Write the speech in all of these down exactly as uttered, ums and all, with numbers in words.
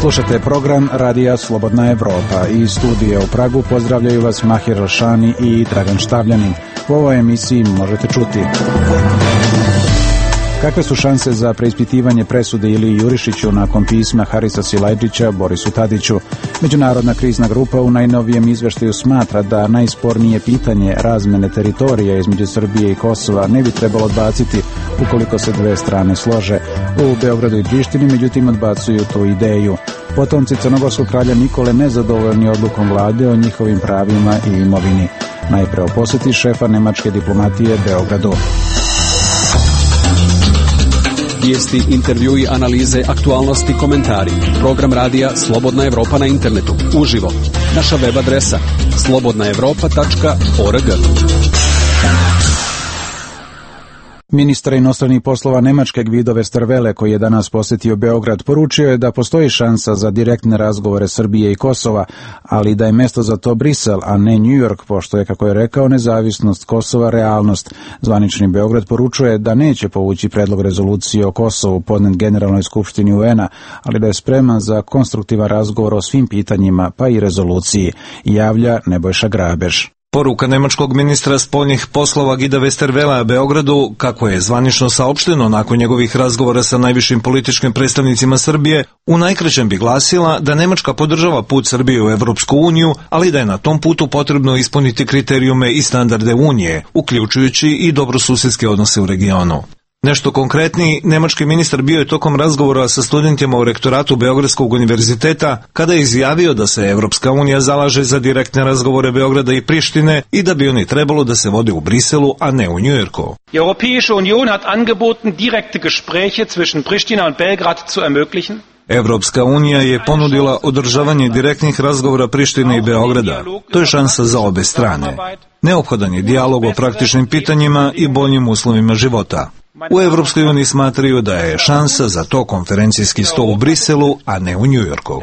Slušate program Radija Slobodna Evropa. Iz studija u Pragu pozdravljaju vas Mahir Rošani i Dragan Štavljanin. U ovoj emisiji možete čuti: kakve su šanse za preispitivanje presude Iliji Jurišiću nakon pisma Harisa Silajdžića Borisu Tadiću? Međunarodna krizna grupa u najnovijem izveštaju smatra da najspornije pitanje razmene teritorija između Srbije i Kosova ne bi trebalo odbaciti ukoliko se dve strane slože. U Beogradu i Prištini međutim odbacuju tu ideju. Potomci crnogorskog kralja Nikole nezadovoljni odlukom vlade o njihovim pravima i imovini. Najpre o poseti šefa nemačke diplomatije Beogradu. Vijesti, intervjui, analize, aktualnosti, komentari. Program radija Slobodna Evropa na internetu. Uživo. Naša web adresa slobodna evropa tačka org. Ministar inostranih poslova Nemačke Guido Westerwelle, koji je danas posjetio Beograd, poručio je da postoji šansa za direktne razgovore Srbije i Kosova, ali da je mjesto za to Brisel, a ne New York, pošto je, kako je rekao, nezavisnost Kosova realnost. Zvanični Beograd poručuje da neće povući predlog rezolucije o Kosovu podnet Generalnoj skupštini U N-a, ali da je spreman za konstruktivan razgovor o svim pitanjima, pa i rezoluciji, javlja Nebojša Grabež. Poruka nemačkog ministra spoljnih poslova Guida Westerwellea Beogradu, kako je zvanično saopšteno nakon njegovih razgovora sa najvišim političkim predstavnicima Srbije, u najkraćem bi glasila da Nemačka podržava put Srbije u Evropsku uniju, ali da je na tom putu potrebno ispuniti kriterijume i standarde Unije, uključujući i dobrosusjedske odnose u regionu. Nešto konkretniji, nemački ministar bio je tokom razgovora sa studentima u rektoratu Beogradskog univerziteta kada je izjavio da se Evropska unija zalaže za direktne razgovore Beograda i Prištine i da bi oni trebalo da se vode u Briselu, a ne u Njujorku. Die Europäische Union hat angeboten, direkte Gespräche zwischen Pristina und Belgrad zu ermöglichen. Evropska unija je ponudila održavanje direktnih razgovora Prištine i Beograda. To je šansa za obe strane. Neophodan je dijalog o praktičnim pitanjima i boljim uslovima života. U Evropskoj uniji smatraju da je šansa za to konferencijski sto u Briselu, a ne u Njujorku.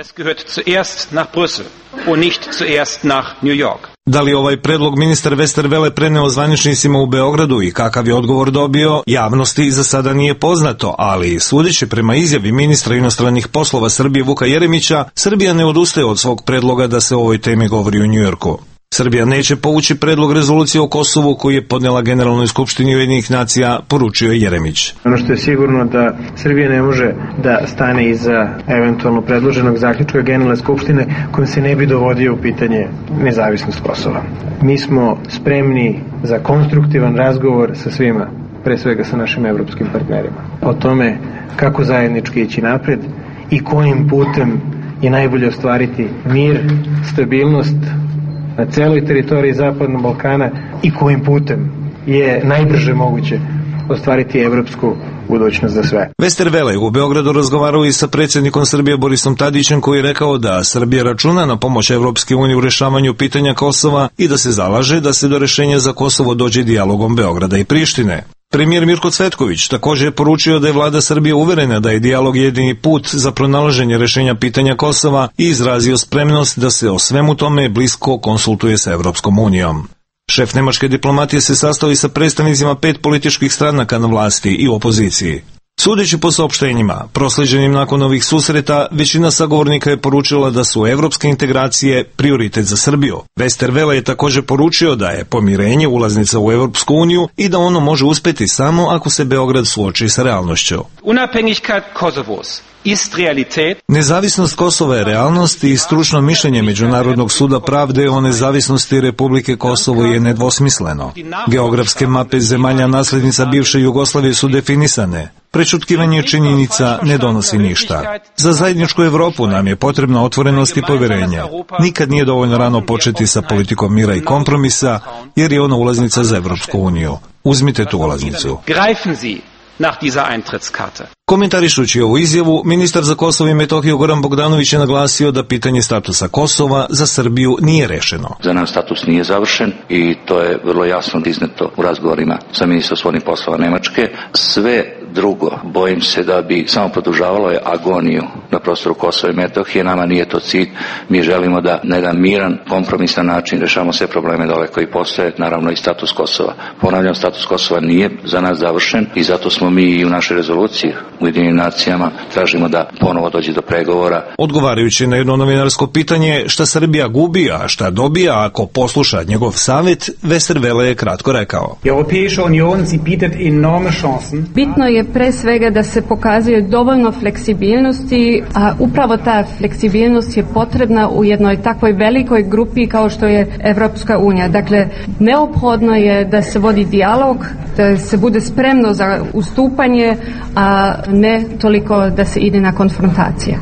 Da li ovaj predlog ministar Westerwelle preneo zvaničnicima u Beogradu i kakav je odgovor dobio, javnosti za sada nije poznato, ali sudeći prema izjavi ministra inostranih poslova Srbije Vuka Jeremića, Srbija ne odustaje od svog predloga da se o ovoj temi govori u Njujorku. Srbija neće povući predlog rezolucije o Kosovu koji je podnela Generalnoj skupštini Ujedinjenih nacija, poručio Jeremić. Ono što je sigurno da Srbija ne može da stane iza eventualno predloženog zaključka Generalne skupštine kojim se ne bi dovodio u pitanje nezavisnost Kosova. Mi smo spremni za konstruktivan razgovor sa svima, pre svega sa našim evropskim partnerima, o tome kako zajednički ići napred i kojim putem je najbolje ostvariti mir, stabilnost na celoj teritoriji Zapadnog Balkana i kojim putem je najbrže moguće ostvariti evropsku budućnost za sve. Westerwelle u Beogradu razgovarao i sa predsjednikom Srbije Borisom Tadićem, koji je rekao da Srbija računa na pomoć Evropske unije u rešavanju pitanja Kosova i da se zalaže da se do rešenja za Kosovo dođe dijalogom Beograda i Prištine. Premijer Mirko Cvetković također je poručio da je vlada Srbije uverena da je dijalog jedini put za pronalaženje rešenja pitanja Kosova i izrazio spremnost da se o svemu tome blisko konsultuje sa Evropskom unijom. Šef nemačke diplomatije se sastao i sa predstavnicima pet političkih stranaka na vlasti i opoziciji. Sudeći po saopštenjima, prosleđenim nakon ovih susreta, većina sagovornika je poručila da su evropske integracije prioritet za Srbiju. Westerwelle je također poručio da je pomirenje ulaznica u Evropsku uniju i da ono može uspeti samo ako se Beograd suoči sa realnošću. Unabhängigkeit Kosovos ist Realität. Nezavisnost Kosova je realnost i stručno mišljenje Međunarodnog suda pravde o nezavisnosti Republike Kosovo je nedvosmisleno. Geografske mape zemalja naslednica bivše Jugoslavije su definisane. Prečutkivanje činjenica ne donosi ništa. Za zajedničku Evropu nam je potrebna otvorenost i povjerenje. Nikad nije dovoljno rano početi sa politikom mira i kompromisa, jer je ona ulaznica za Evropsku uniju. Uzmite tu ulaznicu. Nach dieser Eintrittskarte. Komentarišući ovu izjavu, ministar za Kosovo i Metohiju Goran Bogdanović je naglasio da pitanje statusa Kosova za Srbiju nije rešeno. Za nas status nije završen i to je vrlo jasno izneto u razgovorima sa ministrom spoljnih poslova Nemačke. Sve drugo. Bojim se da bi samo produžavalo je agoniju na prostoru Kosova i Metohije. Nama nije to cilj. Mi želimo da na jedan miran, kompromisan način rešavamo sve probleme dole koji postoje, naravno i status Kosova. Ponavljam, status Kosova nije za nas završen i zato smo mi i u našoj rezoluciji u Ujedinjenim nacijama tražimo da ponovo dođe do pregovora. Odgovarajući na jedno novinarsko pitanje šta Srbija gubi, a šta dobija ako posluša njegov savjet, Westerwelle je kratko rekao. Bitno je pre svega da se pokazuje dovoljno fleksibilnosti, a upravo ta fleksibilnost je potrebna u jednoj takvoj velikoj grupi kao što je Evropska unija. Dakle, neophodno je da se vodi dijalog, da se bude spremno za ustupanje, a ne toliko da se ide na konfrontacije.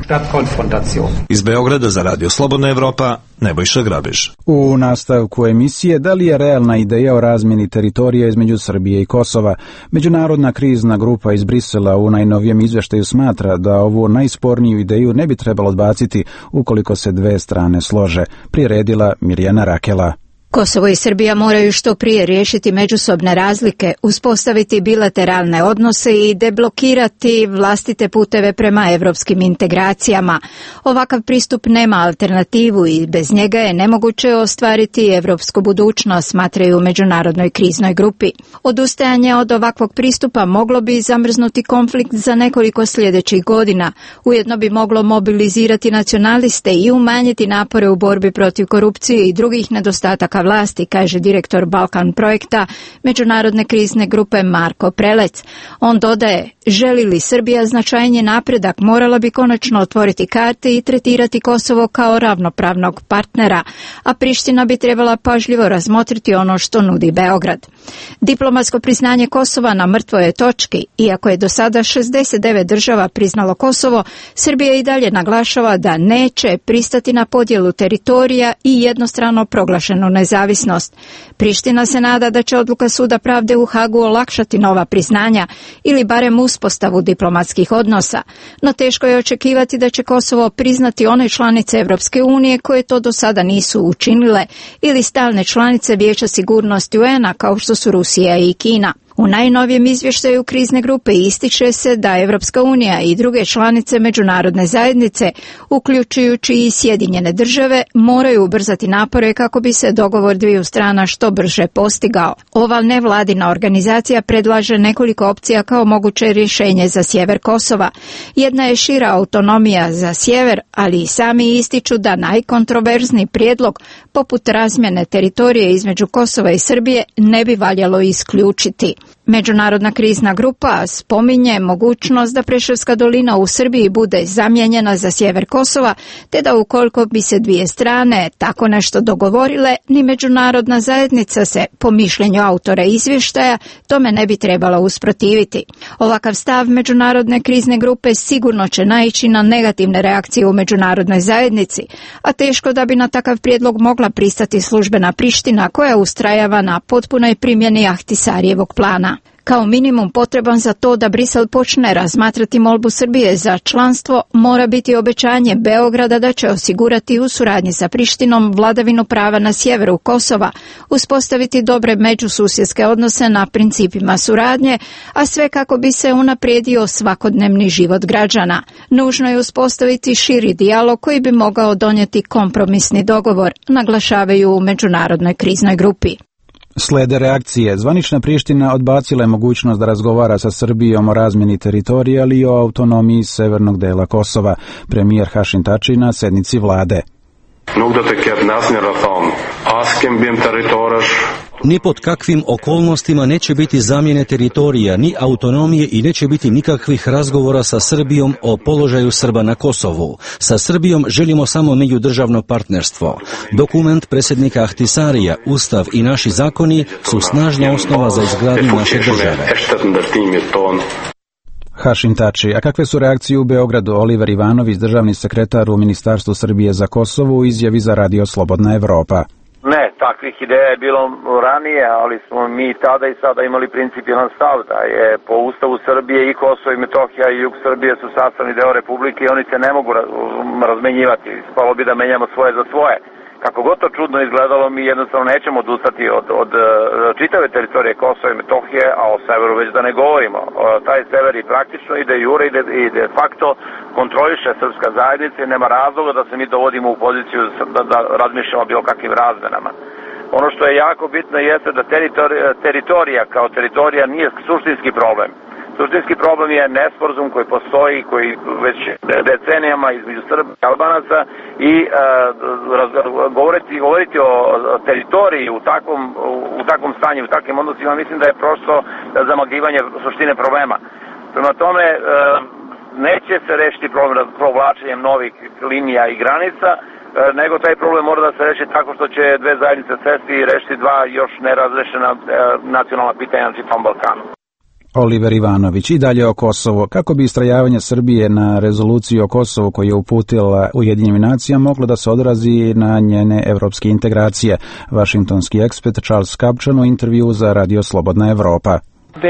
Iz Beograda za Radio Slobodna Evropa, Nebojša Grabež. U nastavku emisije, da li je realna ideja o razmjeni teritorija između Srbije i Kosova? Međunarodna krizna grupa iz Brisela u najnovijem izveštaju smatra da ovu najsporniju ideju ne bi trebalo odbaciti ukoliko se dve strane slože, priredila Mirjana Rakela. Kosovo i Srbija moraju što prije riješiti međusobne razlike, uspostaviti bilateralne odnose i deblokirati vlastite puteve prema evropskim integracijama. Ovakav pristup nema alternativu i bez njega je nemoguće ostvariti evropsku budućnost, smatraju u Međunarodnoj kriznoj grupi. Odustajanje od ovakvog pristupa moglo bi zamrznuti konflikt za nekoliko sljedećih godina. Ujedno bi moglo mobilizirati nacionaliste i umanjiti napore u borbi protiv korupcije i drugih nedostataka vlasti, kaže direktor Balkan projekta Međunarodne krizne grupe Marko Prelec. On dodaje, želi li Srbija značajniji napredak, morala bi konačno otvoriti karte i tretirati Kosovo kao ravnopravnog partnera, a Priština bi trebala pažljivo razmotriti ono što nudi Beograd. Diplomatsko priznanje Kosova na mrtvoj je točki. Iako je do sada šezdeset devet država priznalo Kosovo, Srbija i dalje naglašava da neće pristati na podjelu teritorija i jednostrano proglašenu nezavisnost. Priština se nada da će odluka Suda pravde u Hagu olakšati nova priznanja ili barem uspostavu diplomatskih odnosa, no teško je očekivati da će Kosovo priznati one članice Evropske unije koje to do sada nisu učinile ili stalne članice Vijeća sigurnosti U N-a kao što su Rusija i Kina. U najnovijem izvještaju krizne grupe ističe se da Evropska unija i druge članice međunarodne zajednice, uključujući i Sjedinjene države, moraju ubrzati napore kako bi se dogovor dviju strana što brže postigao. Ova nevladina organizacija predlaže nekoliko opcija kao moguće rješenje za sjever Kosova. Jedna je šira autonomija za sjever, ali i sami ističu da najkontroverzniji prijedlog, poput razmjene teritorije između Kosova i Srbije, ne bi valjalo isključiti. Međunarodna krizna grupa spominje mogućnost da Preševska dolina u Srbiji bude zamijenjena za sjever Kosova, te da ukoliko bi se dvije strane tako nešto dogovorile, ni međunarodna zajednica se, po mišljenju autora izvještaja, tome ne bi trebala usprotiviti. Ovakav stav međunarodne krizne grupe sigurno će naići na negativne reakcije u međunarodnoj zajednici, a teško da bi na takav prijedlog mogla pristati službena Priština koja ustrajava na potpunoj primjeni Ahtisarijevog plana. Kao minimum potreban za to da Brisel počne razmatrati molbu Srbije za članstvo mora biti obećanje Beograda da će osigurati u suradnji sa Prištinom vladavinu prava na sjeveru Kosova, uspostaviti dobre međususjedske odnose na principima suradnje, a sve kako bi se unaprijedio svakodnevni život građana. Nužno je uspostaviti širi dijalog koji bi mogao donijeti kompromisni dogovor, naglašavaju u Međunarodnoj kriznoj grupi. Slede reakcije. Zvanična Priština odbacila je mogućnost da razgovara sa Srbijom o razmjeni teritorija, ali i o autonomiji severnog dela Kosova. Premijer Hašim Tači na sednici vlade. Ni pod kakvim okolnostima neće biti zamjene teritorija, ni autonomije i neće biti nikakvih razgovora sa Srbijom o položaju Srba na Kosovu. Sa Srbijom želimo samo međudržavno partnerstvo. Dokument predsjednika Ahtisarija, Ustav i naši zakoni su snažna osnova za izgradnju naše države. Hašim Tači. A kakve su reakcije u Beogradu? Oliver Ivanović, državni sekretar u Ministarstvu Srbije za Kosovo, u izjavi za Radio Slobodna Evropa. Ne, takvih ideja je bilo ranije, ali smo mi tada i sada imali principijelan stav da je po Ustavu Srbije i Kosovo i Metohija i jug Srbije su sastavni deo Republike i oni se ne mogu razmenjivati. Spalo bi da menjamo svoje za svoje. kako god to čudno izgledalo, mi jednostavno nećemo odustati od, od čitave teritorije Kosova i Metohije, a o severu već da ne govorimo. Taj sever i praktično i de jure i de, i de facto kontroliše srpska zajednica i nema razloga da se mi dovodimo u poziciju da, da razmišljamo o bilo kakvim razmenama. Ono što je jako bitno jeste da teritorija, teritorija kao teritorija nije suštinski problem. Suštinski problem je nesporazum koji postoji, koji već decenijama između Srba i Albanaca i e, raz, govoriti, govoriti o teritoriji u takvom, u takvom stanju, u takvim odnosima, mislim da je prosto zamagljivanje suštine problema. Prema tome, e, neće se rešiti problem provlačenjem novih linija i granica, nego taj problem mora da se reši tako što će dve zajednice sesti i rešiti dva još nerazrešena e, nacionalna pitanja na čitavom Balkanu. Oliver Ivanović. I dalje o Kosovu. Kako bi istrajavanje Srbije na rezoluciju o Kosovu koju je uputila Ujedinjenim nacijama moglo da se odrazi na njene evropske integracije? Vašingtonski ekspert Charles Kapčan u intervju za Radio Slobodna Evropa.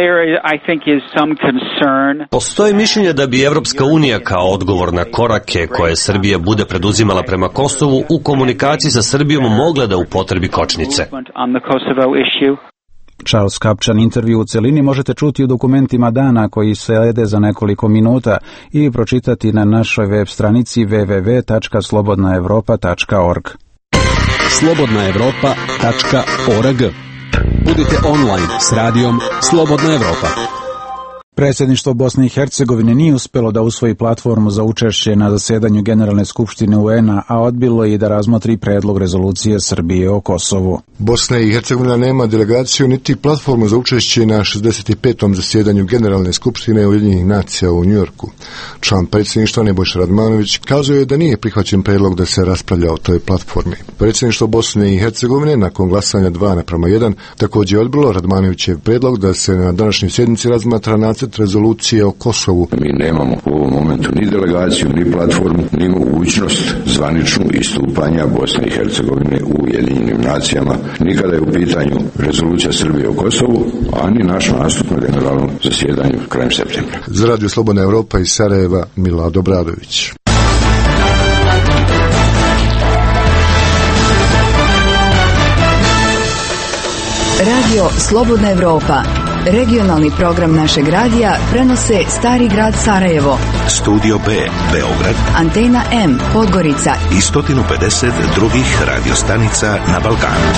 Postoji mišljenje da bi Evropska unija kao odgovor na korake koje Srbija bude preduzimala prema Kosovu u komunikaciji sa Srbijom mogla da upotrebi kočnice. Charles Kapčan intervju u celini možete čuti u dokumentima dana koji slede za nekoliko minuta i pročitati na našoj web stranici w w w tačka slobodna evropa tačka org. slobodna evropa tačka org. Budite online s radijom Slobodna Evropa. Predsjedništvo Bosne i Hercegovine nije uspjelo da usvoji platformu za učešće na zasedanju Generalne skupštine U N a, a odbilo je i da razmotri predlog rezolucije Srbije o Kosovu. Bosna i Hercegovina nema delegaciju niti platformu za učešće na šezdeset petom zasjedanju Generalne skupštine Ujedinjenih nacija u Njujorku. Član predsjedništva Nebojša Radmanović kazao je da nije prihvaćen predlog da se raspravlja o toj platformi. Predsjedništvo Bosne i Hercegovine nakon glasanja dva naprama jedan također odbilo Radmanovićev predlog da se na današnjoj sjednici razmatra nacrt rezolucije o Kosovu. Mi nemamo u ovom momentu ni delegaciju, ni platformu, ni mogućnost zvaničnu istupanja Bosne i Hercegovine u Ujedinjenim nacijama, ni kada je u pitanju rezolucija Srbije o Kosovu, a ni naš nastup na generalnom zasjedanju krajem septembra. Za Radio Slobodna Evropa iz Sarajeva, Milado Bradović. Radio Slobodna Evropa. Regionalni program našeg radija prenose Stari grad Sarajevo, Studio B, Beograd, Antena M, Podgorica i sto pedeset drugih radiostanica na Balkanu.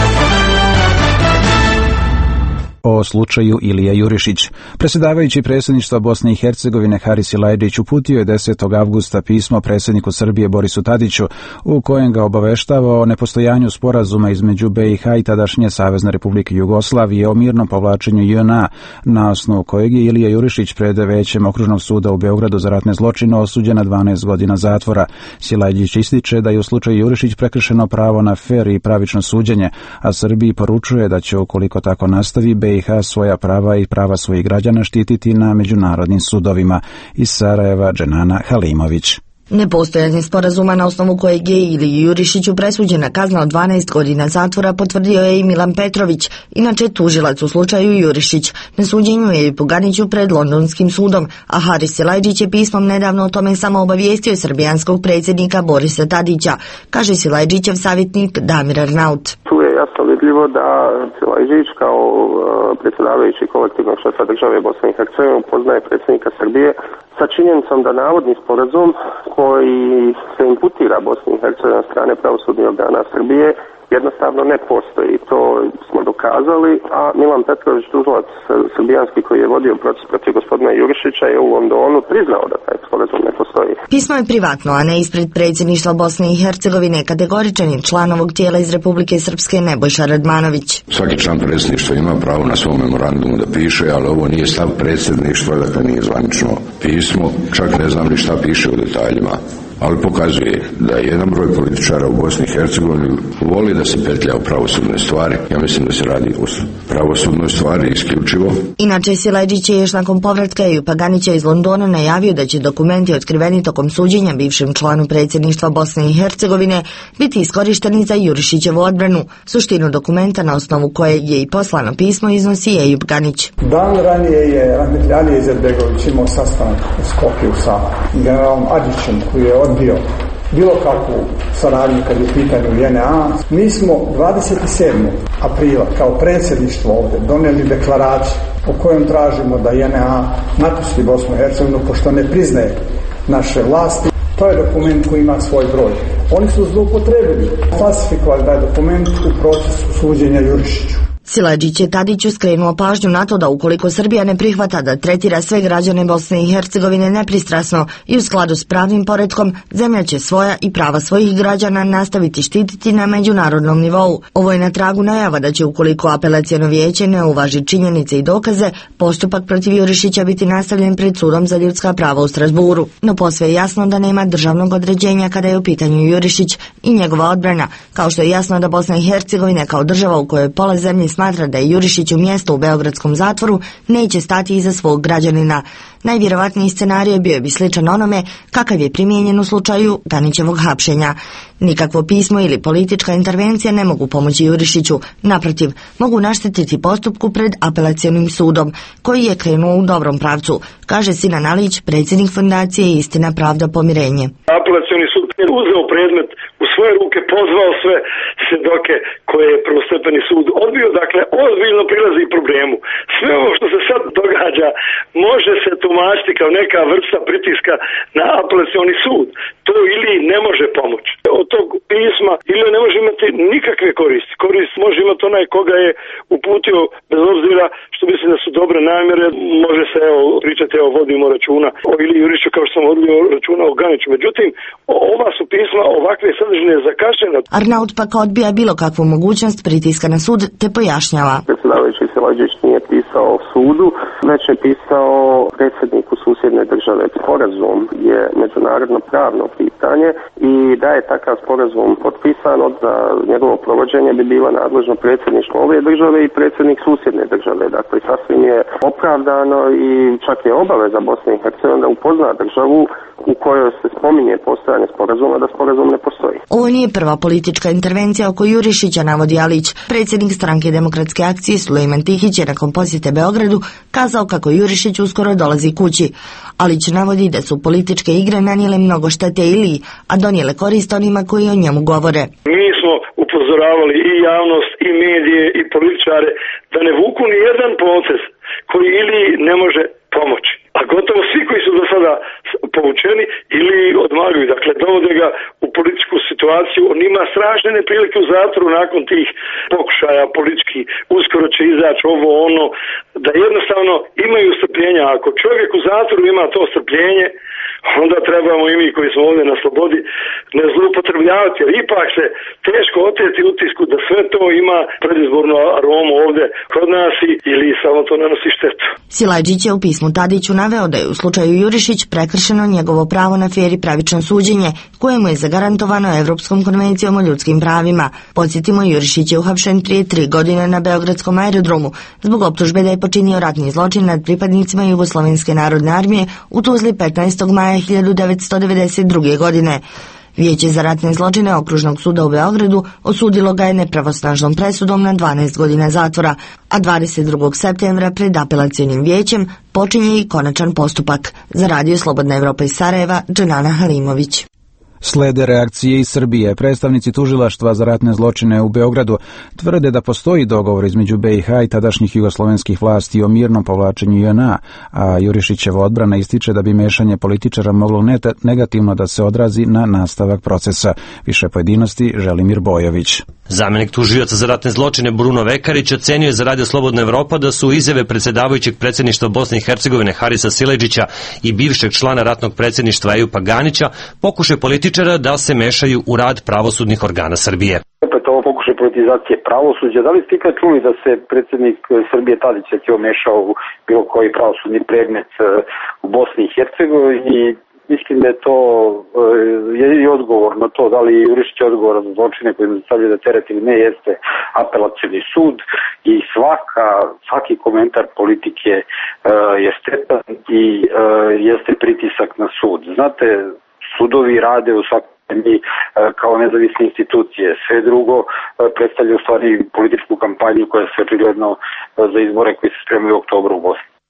O slučaju Ilija Jurišić. Predsjedavajući predsjedništva Bosne i Hercegovine Haris Silajdžić uputio je desetog avgusta pismo predsjedniku Srbije Borisu Tadiću u kojem ga obaveštava o nepostojanju sporazuma između B i H i tadašnje Savezne Republike Jugoslavije o mirnom povlačenju J N A, na osnovu kojeg je Ilija Jurišić pred većem Okružnog suda u Beogradu za ratne zločine osuđen na dvanaest godina zatvora. Silajdžić ističe da je u slučaju Jurišić prekršeno pravo na fer i pravično suđenje, a Srbiji poručuje da će ukoliko tako nastavi B i H svoja prava i prava svojih građana štititi na međunarodnim sudovima. Iz Sarajeva, Dženana Halimović. Nepostojanje sporazuma na osnovu kojeg je Iliji Jurišiću presuđena kazna od dvanaest godina zatvora potvrdio je i Milan Petrović, inače tužilac u slučaju Jurišić. Na suđenju je i Puganiću pred Londonskim sudom, a Haris Silajdžić je pismom nedavno o tome samo obavijestio srbijanskog predsjednika Borisa Tadića, kaže Silajdžićev savjetnik Damir Arnaut. Tu je jasno vidljivo da Silajdžić kao predsjedavajući kolektivnog šefa države Bosne i Hercegovine poznaje predsjednika Srbije sa činjenicom da navodni sporazum koji se imputira Bosni i Hercegovini od strane pravosudnih organa Srbije jednostavno ne postoji. To smo dokazali, a Milan Petrović, tužilac srbijanski koji je vodio proces protiv gospodina Jurišića, je u Londonu priznao da taj sporazum ne postoji. Pismo je privatno, a ne ispred predsjedništva Bosne i Hercegovine. Kategoričan je član ovog tijela iz Republike Srpske Nebojša Radmanović. Svaki član predsjedništva ima pravo na svom memorandumu da piše, ali ovo nije stav predsjedništva, dakle nije zvanično pismo, čak ne znam ni šta piše u detaljima. Ali pokazuje da jedan broj političara u Bosni i Hercegovini voli da se petlja u pravosudne stvari. Ja mislim da se radi o pravosudnoj stvari isključivo. Inače, Silajdžić je još nakon povratka Ejupa Paganića iz Londona najavio da će dokumenti otkriveni tokom suđenja bivšem članu predsjedništva Bosne i Hercegovine biti iskorišteni za Jurišićevu odbranu. Suštinu dokumenta na osnovu kojeg je i poslano pismo iznosi Ejup Ganić. Dan ranije je Rahmetli Alija Izetbegović imao sastanak u Skopju sa generalom Adićem, koji je odbio bilo kakvu saradnju kad je u pitanju J N A. Mi smo dvadeset sedmog aprila kao predsjedništvo ovdje donijeli deklaraciju o kojom tražimo da J N A napusti Bosnu i Hercegovinu pošto ne priznaje naše vlasti. To je dokument koji ima svoj broj. Oni su zloupotrebili, falsifikovali taj dokument u procesu suđenja Jurišiću. Silajdžić je Tadiću skrenuo pažnju na to da ukoliko Srbija ne prihvata da tretira sve građane Bosne i Hercegovine nepristrasno i u skladu s pravnim poretkom, zemlja će svoja i prava svojih građana nastaviti štititi na međunarodnom nivou. Ovo je na tragu najava da će ukoliko apelaciono vijeće ne uvaži činjenice i dokaze, postupak protiv Jurišića biti nastavljen pred sudom za ljudska prava u Strasburu. No posve je jasno da nema državnog određenja kada je u pitanju Jurišić i njegova odbrana, kao što je jasno da Bosna i Hercegovina kao država u kojoj pola zemlje smatra da je Jurišić u mjestu u beogradskom zatvoru, neće stati iza svog građanina. Najvjerovatniji scenarij bio bi sličan onome kakav je primijenjen u slučaju Ganićevog hapšenja. Nikakvo pismo ili politička intervencija ne mogu pomoći Jurišiću, naprotiv, mogu naštetiti postupku pred apelacionim sudom, koji je krenuo u dobrom pravcu, kaže Sinan Alić, predsjednik fondacije Istina, pravda, pomirenje. Apelacioni sud je uzeo predmet u svoje ruke, pozvao sve svjedoke koje je prvostepeni sud odbio, dakle ozbiljno prilazi problemu. Sve ovo što se sad događa može se tumačiti kao neka vrsta pritiska na apelacioni sud. To ili ne može pomoći. Od tog pisma ili ne može imati nikakve koristi. Korist može imati onaj koga je uputio, bez obzira što misli da su dobre namjere, može se evo pričati, evo vodimo računa o Ili Juriću kao što sam vodio računa o Ganiću. Međutim, ova su pisma ovakve sadržine zakašnjena. Arnaut pak odbija bilo kakvu mogućnost pritiska na sud te pojašnjava. Predsjedavajući Silajdžić nije pisao sudu, već je pisao predsjedniku susjedne države. Sporazum je međunarodno pravno pitanje i da je takav sporazum potpisan, od njegovo provođenje bi bilo nadležno predsjedništvo ove države i predsjednik susjedne države. Dakle, sasvim je opravdano i čak je obaveza Bosne i Hercegovine da upozna državu u kojoj se spominje postojanje sporazuma, da sporazum ne postoji. Ovo nije prva politička intervencija oko Jurišića, navodi Alić. Predsjednik Stranke demokratske akcije Sulejman Tihić je nakon posjete Beogradu kazao kako Jurišić uskoro dolazi kući. Alić navodi da su političke igre nanijele mnogo štete Iliji, a donijele korist onima koji o njemu govore. Mi smo upozoravali i javnost, i medije, i političare da ne vuku ni jedan proces koji Iliji ne može pomoći. A gotovo svi koji su do sada povučeni ili odmaguju, dakle dovode ga u političku situaciju, on ima strašne neprilike u zatvoru nakon tih pokušaja politički, uskoro će izaći ovo ono, da jednostavno imaju strpljenja. Ako čovjek u zatvoru ima to strpljenje, onda trebamo i mi koji smo ovdje na slobodi ne zloupotrebljavati, jer ipak se teško oteti utisku da sve to ima predizbornu aromu ovdje kod nas ili samo to nanosi štetu. Silajdžić je u pismu Tadiću naveo da je u slučaju Jurišić prekršeno njegovo pravo na fer i pravično suđenje, kojemu je zagarantovano Evropskom konvencijom o ljudskim pravima. Podsjetimo, Jurišić je uhapšen prije tri godine na beogradskom aerodromu zbog optužbe da je počinio ratni zločin nad pripadnicima Jugoslovenske narodne armije u Tuzli petnaestog maja hiljadu devetsto devedeset druge. godine. Vijeće za ratne zločine Okružnog suda u Beogradu osudilo ga je nepravosnažnom presudom na dvanaest godina zatvora, a dvadeset drugog septembra pred apelacionim vijećem počinje i konačan postupak. Za Radio Slobodna Evropa iz Sarajeva, Dženana Halimović. Slede reakcije iz Srbije. Predstavnici tužilaštva za ratne zločine u Beogradu tvrde da postoji dogovor između B i H i tadašnjih jugoslovenskih vlasti o mirnom povlačenju J N A, a Jurišićeva odbrana ističe da bi mešanje političara moglo negativno da se odrazi na nastavak procesa. Više pojedinosti Želimir Bojović. Zamenik tužioca za ratne zločine Bruno Vekarić ocenio je za Radio Slobodna Evropa da su izjave predsjedavajućeg predsjedništva Bosne i Hercegovine Harisa Silajdžića i bivšeg člana ratnog predsjedništva Ejupa Ganića pokušaj političara da se mešaju u rad pravosudnih organa Srbije. Opet ovo pokušaj politizacije pravosuđa. Da li ste ikad čuli da se predsjednik Srbije Tadić se mešao u bilo koji pravosudni predmet u Bosni i Hercegovini? Mislim da je to je i odgovor na to, da li Jurišić je odgovor za zločine koji mu stavljaju da teret ili ne, jeste apelacioni sud i svaka, svaki komentar politike uh, je štetan i uh, jeste pritisak na sud. Znate, sudovi rade u svakom zemlji uh, kao nezavisne institucije. Sve drugo uh, predstavlja u stvari političku kampanju koja se očigledno uh, za izbore koji se spremaju u oktobru u Bosni.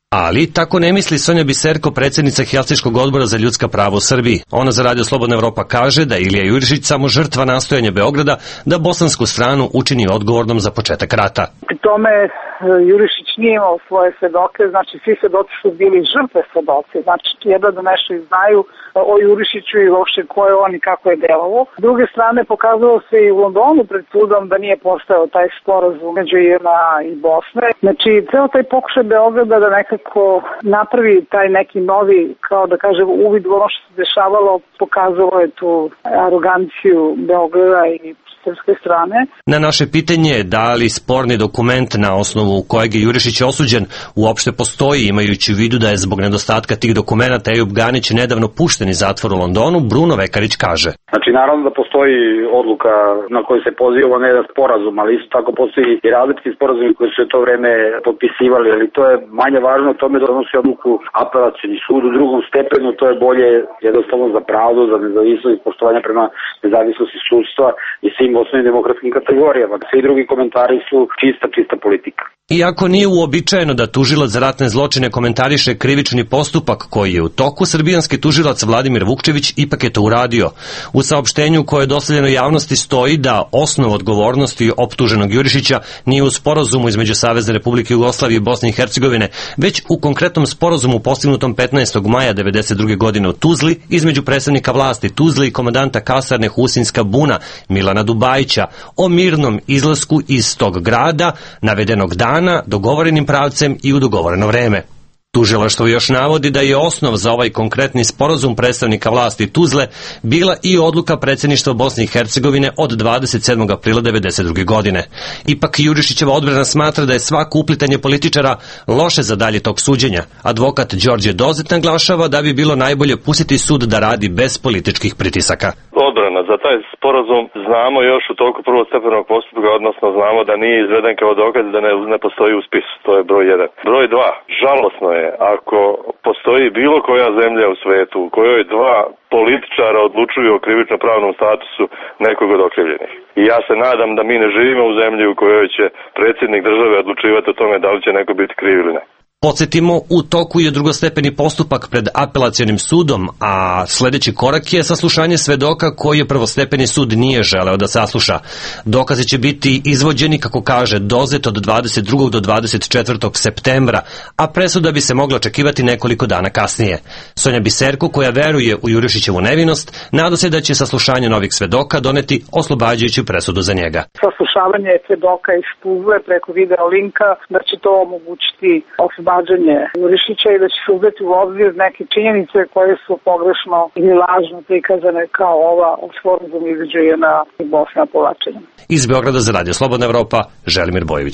Ali tako ne misli Sonja Biserko, predsjednica Helsinškog odbora za ljudska prava u Srbiji. Ona za Radio Slobodna Evropa kaže da Ilija Jurišić samo žrtva nastojanja Beograda da bosansku stranu učini odgovornom za početak rata. Pri tome Jurišić nije imao svoje svedoke, znači svi svedoci su bili žrtve svedoci, znači jedva da nešto znaju o Jurišiću i uopšte ko je on i kako je delovao. S druge strane pokazalo se i u Londonu pred sudom da nije postojao taj sporazum među J N A i Bosne. Znači ceo taj pokušaj Beograda da nekako napravi taj neki novi, kao da kažem, uvid u ono što se dešavalo, pokazalo je tu aroganciju Beograda i srpske strane. Na naše pitanje da li sporni dokument na osnovu kojeg je Jurišić osuđen uopšte postoji, imajući u vidu da je zbog nedostatka tih dokumenata Ejup Ganić nedavno pušten iz zatvora u Londonu, Bruno Vekarić kaže. Znači naravno da postoji odluka na koju se poziva ne da sporazum, ali isto tako postoji i različiti sporazumi koji su to vreme potpisivali, ali to je manje važno, tome da donosi odluku apelacioni sud u drugom stepenu, to je bolje jednostavno za pravdu, za nezavisnost i poštovanje prema nezavisnosti sudstva i svim osnovnim demokratskim kategorijama. Svi drugi komentari su čista, čista politika. Iako nije uobičajeno da tužilac za ratne zločine komentariše krivični postupak koji je u toku, srbijanski tužilac Vladimir Vukčević ipak je to uradio. U saopštenju koje je dostavljeno javnosti stoji da osnov odgovornosti optuženog Jurišića nije u sporazumu između Savezne Republike Jugoslavije i Bosne i Hercegovine, već u konkretnom sporazumu postignutom petnaestog maja devedeset druge godine u Tuzli između predstavnika vlasti Tuzli i komandanta kasarne Husinska buna Milana Dubajića o mirnom izlasku iz tog grada navedenog dana dogovorenim pravcem i u dogovoreno vreme. Tužilaštvo još navodi da je osnov za ovaj konkretni sporazum predstavnika vlasti Tuzle bila i odluka predsjedništva Bosne i Hercegovine od dvadeset sedmog aprila devedeset druge godine. Ipak Jurišićeva odbrana smatra da je svako uplitanje političara loše za dalje tog suđenja. Advokat Đorđe Dozet naglašava da bi bilo najbolje pustiti sud da radi bez političkih pritisaka. Odbrana za taj sporazum znamo još u toku prvostepenog postupka, odnosno znamo da nije izveden kao dokaz da ne, ne postoji u spisu. To je broj jedan. Broj dva. Žalosno je ako postoji bilo koja zemlja u svetu u kojoj dva političara odlučuju o krivično-pravnom statusu nekog od okrivljenih. I ja se nadam da mi ne živimo u zemlji u kojoj će predsjednik države odlučivati o tome da li će neko biti kriv ili ne. Podsjetimo, u toku je drugostepeni postupak pred apelacionim sudom, a sljedeći korak je saslušanje svedoka koji je prvostepeni sud nije želeo da sasluša. Dokazi će biti izvođeni, kako kaže Dozet, od dvadeset drugog do dvadeset četvrtog septembra, a presuda bi se mogla očekivati nekoliko dana kasnije. Sonja Biserko, koja veruje u Jurišićevu nevinost, nada se da će saslušanje novih svedoka doneti oslobađajuću presudu za njega. Saslušavanje svedoka iz Tuzle preko video linka, da će to omogućiti oslobađanje Jurišića i da će se uzeti u obzir neke činjenice koje su pogrešno ili lažno prikazane kao ova o sporazumu između J N A i Bosne na povlačenju. Iz Beograda za Radio Slobodna Evropa, Želimir Bojović.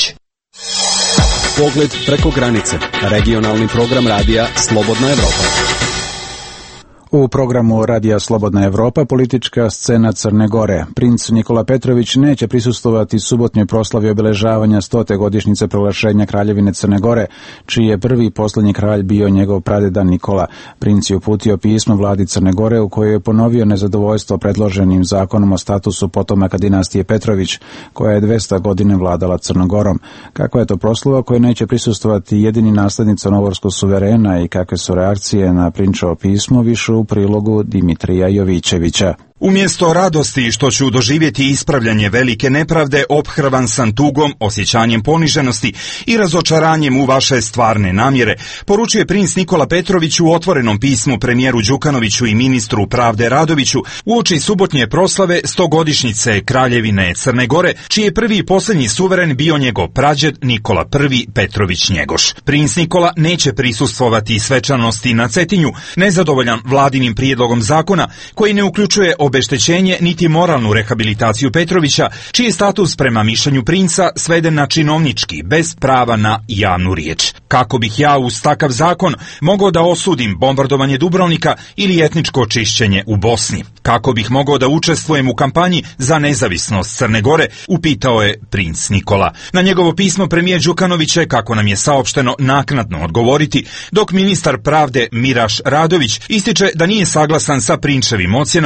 Pogled preko granice. Regionalni program radija Slobodna Evropa. U programu Radija Slobodna Evropa politička scena Crne Gore. Princ Nikola Petrović neće prisustvovati subotnjoj proslavi obeležavanja stote godišnjice proglašenja Kraljevine Crne Gore, čiji je prvi i posljednji kralj bio njegov pradeda Nikola. Princ je uputio pismo vladi Crne Gore u kojoj je ponovio nezadovoljstvo predloženim zakonom o statusu potomaka dinastije Petrović, koja je dvesta godina vladala Crnogorom. Kako je to proslava koje neće prisustvovati jedini naslednik crnogorskog suverena i kakve su reakcije na prinčevo pismo, više u prilogu Dimitrija Jovićevića. Umjesto radosti što ću doživjeti ispravljanje velike nepravde, ophrvan sam tugom, osjećanjem poniženosti i razočaranjem u vaše stvarne namjere, poručuje princ Nikola Petrović u otvorenom pismu premijeru Đukanoviću i ministru pravde Radoviću uoči subotnje proslave stogodišnjice Kraljevine Crne Gore, čiji je prvi i posljednji suveren bio njegov prađed Nikola I Petrović Njegoš. Princ Nikola neće prisustvovati svečanosti na Cetinju, nezadovoljan vladinim prijedlogom zakona koji ne uključuje obeštećenje niti moralnu rehabilitaciju Petrovića, čiji je status prema mišljenju princa sveden na činovnički, bez prava na javnu riječ. Kako bih ja uz takav zakon mogao da osudim bombardovanje Dubrovnika ili etničko čišćenje u Bosni? Kako bih mogao da učestvujem u kampanji za nezavisnost Crne Gore, upitao je princ Nikola. Na njegovo pismo premijer Đukanović će, kako nam je saopšteno, naknadno odgovoriti, dok ministar pravde Miraš Radović ističe da nije saglasan sa prinčevim ocjenama o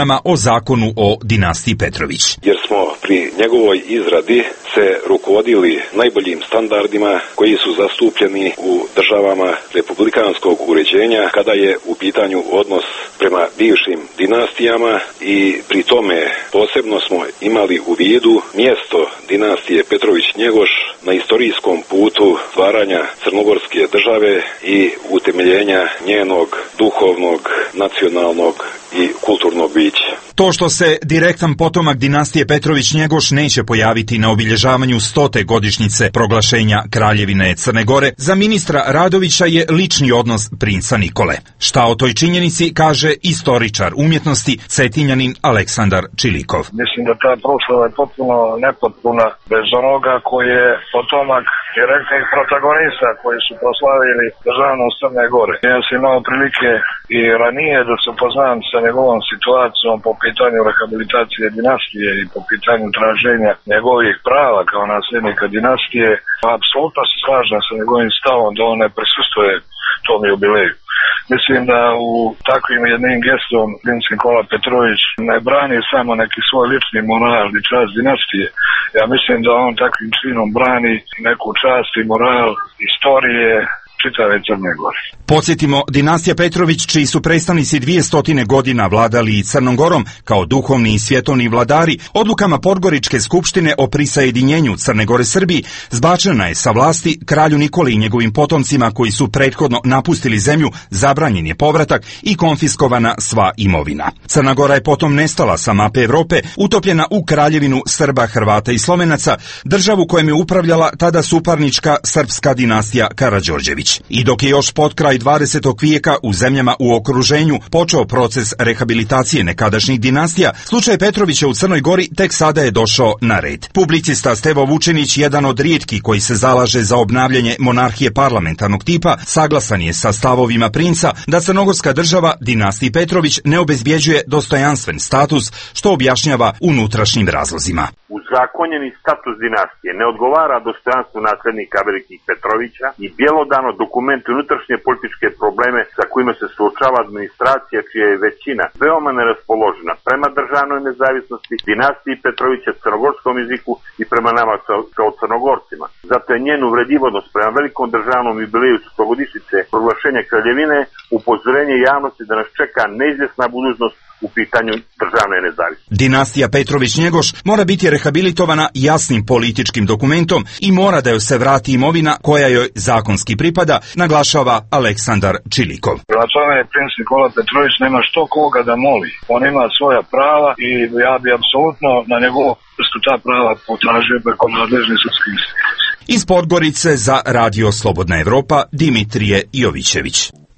zakonu o dinastiji Petrović. Jer smo pri njegovoj izradi se rukovodili najboljim standardima koji su zastupljeni u državama republikanskog uređenja kada je u pitanju odnos prema bivšim dinastijama i pri tome posebno smo imali u vidu mjesto dinastije Petrović-Njegoš na istorijskom putu stvaranja crnogorske države i utemeljenja njenog duhovnog, nacionalnog i kulturnog bića. To što se direktan potomak dinastije Petrović-Njegoš neće pojaviti na obilježavanju stote godišnjice proglašenja Kraljevine Crne Gore, za ministra Radovića je lični odnos princa Nikole. Šta o toj činjenici kaže istoričar umjetnosti Cetinjanin Aleksandar Čilikov. Mislim da ta proslava je potpuno nepotpuna bez onoga koji je potomak direktnih protagonista koji su proslavili državnost Crne Gore. Ja sam imao prilike i ranije da se upoznam sa njegovom situacijom po pitanju rehabilitacije dinastije i po pitanju traženja njegovih prava kao nasljednika dinastije. Apsolutno se slažem sa njegovim stavom da on ne prisustvuje tom jubileju. Mislim da u takvim jednim gestom princ Nikola Petrović ne brani samo neki svoj lični moral i čast dinastije. Ja mislim da on takvim činom brani neku čast i moral istorije čitave Crne Gore. Podsjetimo, dinastija Petrović, čiji su predstavnici dvije stotine godina vladali i Crnom Gorom kao duhovni i svjetovni vladari, odlukama Podgoričke skupštine o prisajedinjenju Crne Gore Srbiji zbačena je sa vlasti kralju Nikoli i njegovim potomcima koji su prethodno napustili zemlju, zabranjen je povratak i konfiskovana sva imovina. Crna Gora je potom nestala sa mape Evrope, utopljena u kraljevinu Srba, Hrvata i Slovenaca, državu kojom je upravljala tada suparnička srpska dinastija Karađorđević. I dok je još potkraj dvadesetog vijeka u zemljama u okruženju počeo proces rehabilitacije nekadašnjih dinastija, slučaj Petrovića u Crnoj Gori tek sada je došao na red. Publicista Stevo Vučinić, jedan od rijetkih koji se zalaže za obnavljanje monarhije parlamentarnog tipa, saglasan je sa stavovima princa da crnogorska država dinastiji Petrović ne obezbjeđuje dostojanstven status, što objašnjava unutrašnjim razlozima. Uzakonjeni status dinastije ne odgovara dostojanstvu nasljednika velikih Petrovića i bjelodano dokumente unutrašnje političke probleme sa kojima se suočava administracija čija je većina veoma neraspoložena prema državnoj nezavisnosti, dinastiji Petrovića, crnogorskom jeziku i prema nama kao crnogorcima. Zato je njen uvredljivost prema velikom državnom jubileju stogodišnjice proglašenja kraljevine upozorenje javnosti da nas čeka neizvjesna budućnost u pitanju državne nezavisnosti. Dinastija Petrović-Njegoš mora biti rehabilitovana jasnim političkim dokumentom i mora da joj se vrati imovina koja joj zakonski pripada, naglašava Aleksandar Čilikov. Prema tome, princ Nikola Petrović nema što koga da moli. On ima svoja prava i ja bi apsolutno na njegovu vrstu ta prava potražio preko nadležnih sudskih institucija. Iz Podgorice za Radio Slobodna Evropa, Dimitrije Jovićević.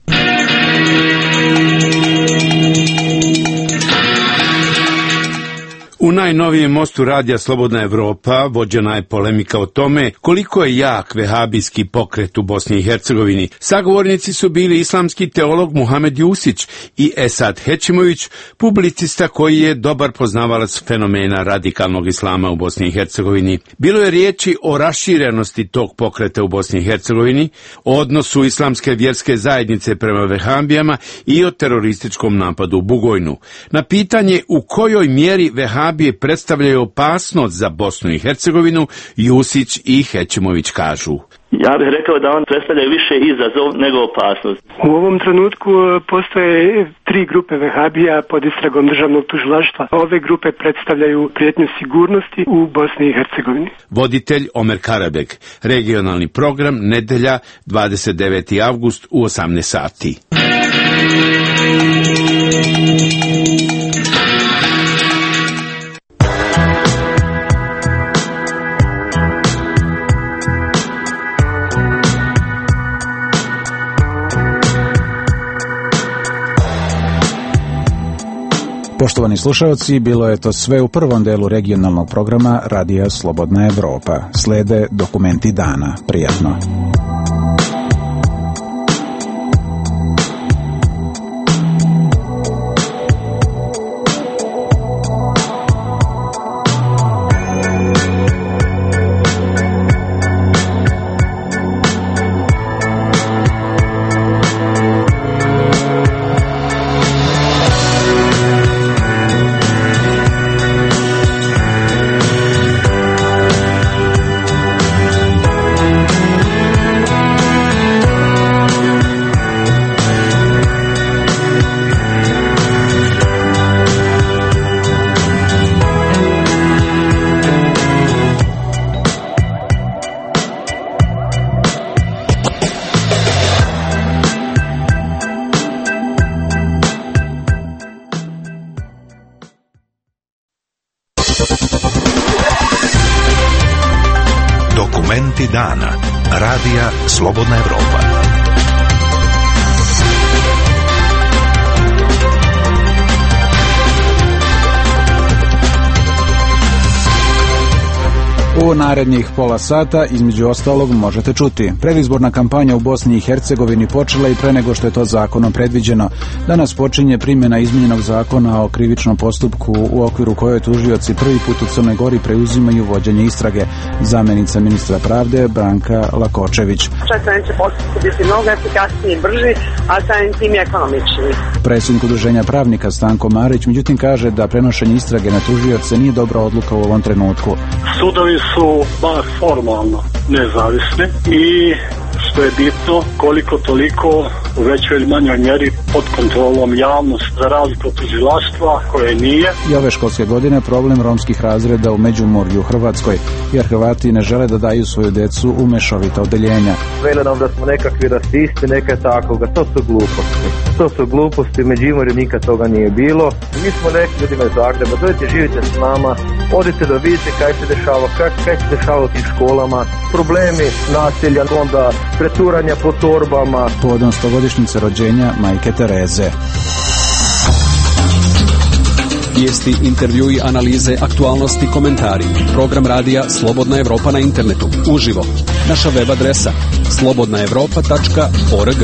U najnovijem mostu radija Slobodna Evropa vođena je polemika o tome koliko je jak vehabijski pokret u Bosni i Hercegovini. Sagovornici su bili islamski teolog Muhamed Jusić i Esad Hećimović, publicista koji je dobar poznavalac fenomena radikalnog islama u Bosni i Hercegovini. Bilo je riječi o raširenosti tog pokreta u Bosni i Hercegovini, o odnosu islamske vjerske zajednice prema vehabijama i o terorističkom napadu u Bugojnu. Na pitanje u kojoj mjeri vehabije predstavljaju opasnost za Bosnu i Hercegovinu, Jusić i Hećimović kažu: Ja bih rekao da on predstavlja više izazov nego opasnost. U ovom trenutku postoje tri grupe vehabija pod istragom državnog tužilaštva. Ove grupe predstavljaju prijetnju sigurnosti u Bosni i Hercegovini. Voditelj Omer Karabek, regionalni program, nedelja, dvadeset deveti avgust u osamnaest sati. Poštovani slušalci, bilo je to sve u prvom delu regionalnog programa Radija Slobodna Evropa. Slede dokumenti dana. Prijatno. Dokumenti dana. Radija Slobodna Evropa. U narednih pola sata, između ostalog, možete čuti. Predizborna kampanja u Bosni i Hercegovini počela i pre nego što je to zakonom predviđeno. Danas počinje primjena izmijenjenog zakona o krivičnom postupku u okviru kojoj tužioci prvi put u Crnoj Gori preuzimaju vođenje istrage. Zamenica ministra pravde Branka Lakočević. Četvrni će postupak biti mnogo efikasniji i brži, a samim tim je ekonomičniji. Predsjednik udruženja pravnika Stanko Marić međutim kaže da prenošenje istrage na tužioce nije dobra odluka u ovom trenutku. Sudovi su bar formalno nezavisni i što je bitno, koliko toliko u većoj ili manjoj mjeri pod kontrolom javnosti, za razliku od tužilaštva koje nije. I ove školske godine problem romskih razreda u Međimurju u Hrvatskoj, jer Hrvati ne žele da daju svoju decu u mešovita odeljenja. Vele nam da smo nekakvi rasisti, neka takoga, to su gluposti. To su gluposti, u Međimurju nikad toga nije bilo. Mi smo rekli ljudima iz Zagreba, dojte živite s nama, odite da vidite kaj se dešava, kaj, kaj se dešava u tim školama, problemi nasilja, onda preturanja po torbama. Povodom stogodišnjice rođenja majke Tereze. Vijesti, intervjui, analize, aktualnosti, komentari. Program radija Slobodna Evropa na internetu. Uživo. Naša web adresa slobodna evropa tačka org.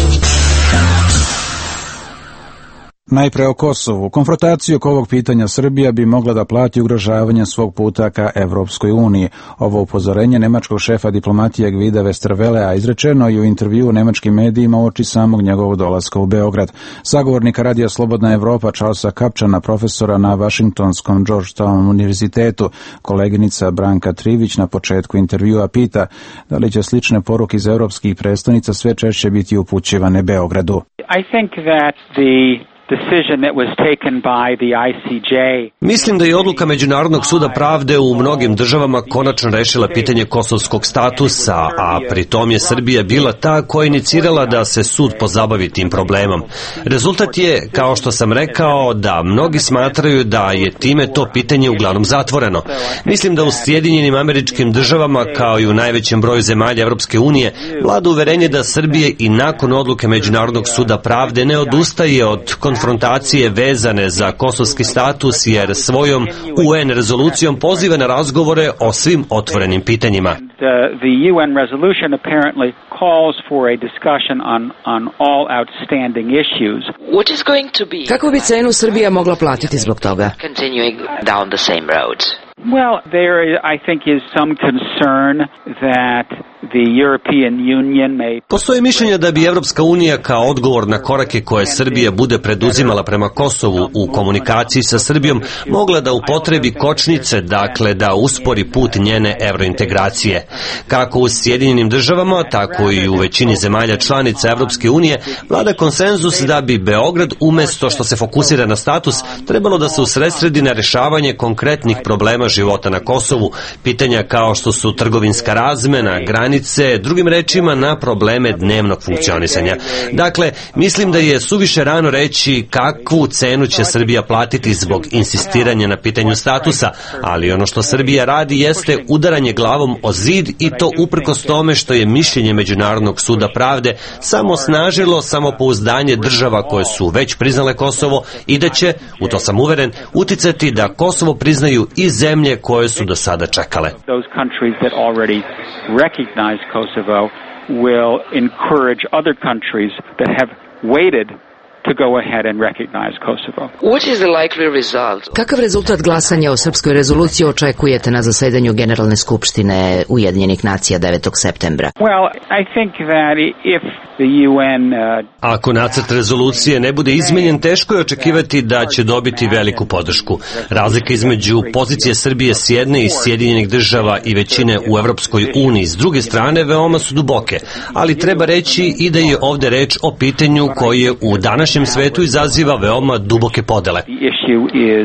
Najpre o Kosovu. Konfrontaciju oko ovog pitanja Srbija bi mogla da plati ugrožavanje svog puta ka Evropskoj uniji. Ovo upozorenje nemačkog šefa diplomatije Gvida Westervelea izrečeno je u intervju u nemačkim medijima uoči samog njegovog dolaska u Beograd. Sagovornika radija Slobodna Evropa Charlesa Kapčana, profesora na Vašingtonskom Georgetown univerzitetu, koleginica Branka Trivić na početku intervjua pita da li će slične poruke iz evropskih predstavnica sve češće biti upućivane Beogradu. I think that the decision that was taken by the I C J. Mislim da je odluka Međunarodnog suda pravde u mnogim državama konačno rešila pitanje kosovskog statusa, a pritom je Srbija bila ta koja je inicirala da se sud pozabavi tim problemom. Rezultat je, kao što sam rekao, da mnogi smatraju da je time to pitanje uglavnom zatvoreno. Mislim da u Sjedinjenim Američkim Državama, kao i u najvećem broju zemalja Evropske unije, vlada uverenje da Srbije i nakon odluke Međunarodnog suda pravde ne odustaje od konfrontacije vezane za kosovski status, jer svojom U N rezolucijom poziva na razgovore o svim otvorenim pitanjima. The U N resolution apparently calls for a discussion on on all outstanding issues. What is going to be? Kako bi cenu Srbija mogla platiti zbog toga? Continuing down the same road. Well, there I think is some concern that the European Union may... Postoji mišljenje da bi Evropska unija kao odgovor na korake koje Srbija bude preduzimala prema Kosovu u komunikaciji sa Srbijom mogla da upotrebi kočnice, dakle da uspori put njene evrointegracije. Kako u Sjedinjenim Državama, tako i u većini zemalja članica Evropske unije vlada konsenzus da bi Beograd umesto što se fokusira na status trebalo da se usredsredi na rešavanje konkretnih problema života na Kosovu, pitanja kao što su trgovinska razmena, granice, drugim rečima na probleme dnevnog funkcionisanja. Dakle, mislim da je suviše rano reći kakvu cenu će Srbija platiti zbog insistiranja na pitanju statusa, ali ono što Srbija radi jeste udaranje glavom o zid i to uprkos tome što je mišljenje Međunarodnog suda pravde samo snažilo samopouzdanje država koje su već priznale Kosovo i da će, u to sam uveren, uticati da Kosovo priznaju i zemlje koje su do sada čekale. Those countries that already recognize Kosovo will encourage other countries that have waited to go ahead and recognize Kosovo. What is the likely result? Kakav rezultat glasanja o srpskoj rezoluciji očekujete na zasedanju Generalne skupštine Ujedinjenih nacija devetog septembra? Well, I think that if the U N uh, Ako nacrt rezolucije ne bude izmenjen, teško je očekivati da će dobiti veliku podršku. Razlika između pozicije Srbije s jedne i Sjedinjenih Država i većine u Evropskoj uniji s druge strane veoma su duboke, ali treba reći i da je ovde reč o pitanju koje u današnjem svetu izaziva veoma duboke podele. The issue is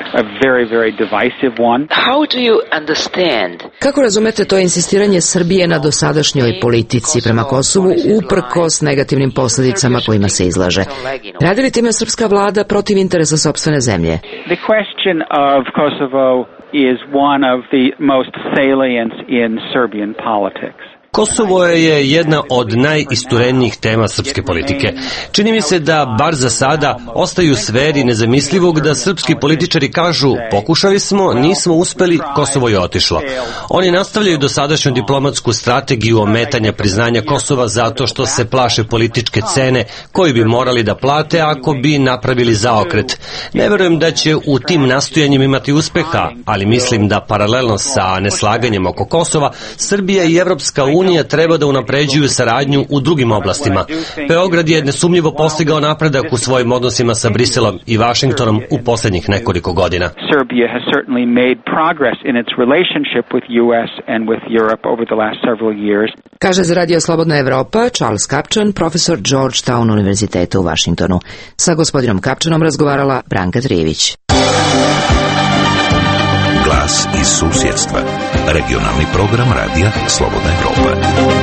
a very, very divisive one. How do you understand? Kako razumete to insistiranje Srbije na dosadašnjoj politici prema Kosovu uprkos negativnim posledicama kojima se izlaže? Radi li time srpska vlada protiv interesa sopstvene zemlje? The question of Kosovo is one of the most salient in Serbian politics. Kosovo je jedna od najisturenijih tema srpske politike. Čini mi se da, bar za sada, ostaju u sferi nezamislivog da srpski političari kažu pokušali smo, nismo uspeli, Kosovo je otišlo. Oni nastavljaju dosadašnju diplomatsku strategiju ometanja priznanja Kosova zato što se plaše političke cene koju bi morali da plate ako bi napravili zaokret. Ne verujem da će u tim nastojanjima imati uspeha, ali mislim da paralelno sa neslaganjem oko Kosova, Srbija i Evropska unija Unija treba da unapređuju saradnju u drugim oblastima. Beograd je nesumnjivo postigao napredak u svojim odnosima sa Briselom i Vašingtonom u posljednjih nekoliko godina. Serbia has certainly made progress in its relationship with U S and with Europe over the last several years. Kaže za Radio Slobodna Evropa Charles Kapčan, profesor Georgetown univerziteta u Vašingtonu. Sa gospodinom Kapčanom razgovarala Branka Trijević. Glas iz susjedstva. Regionalni program radija Slobodna Evropa.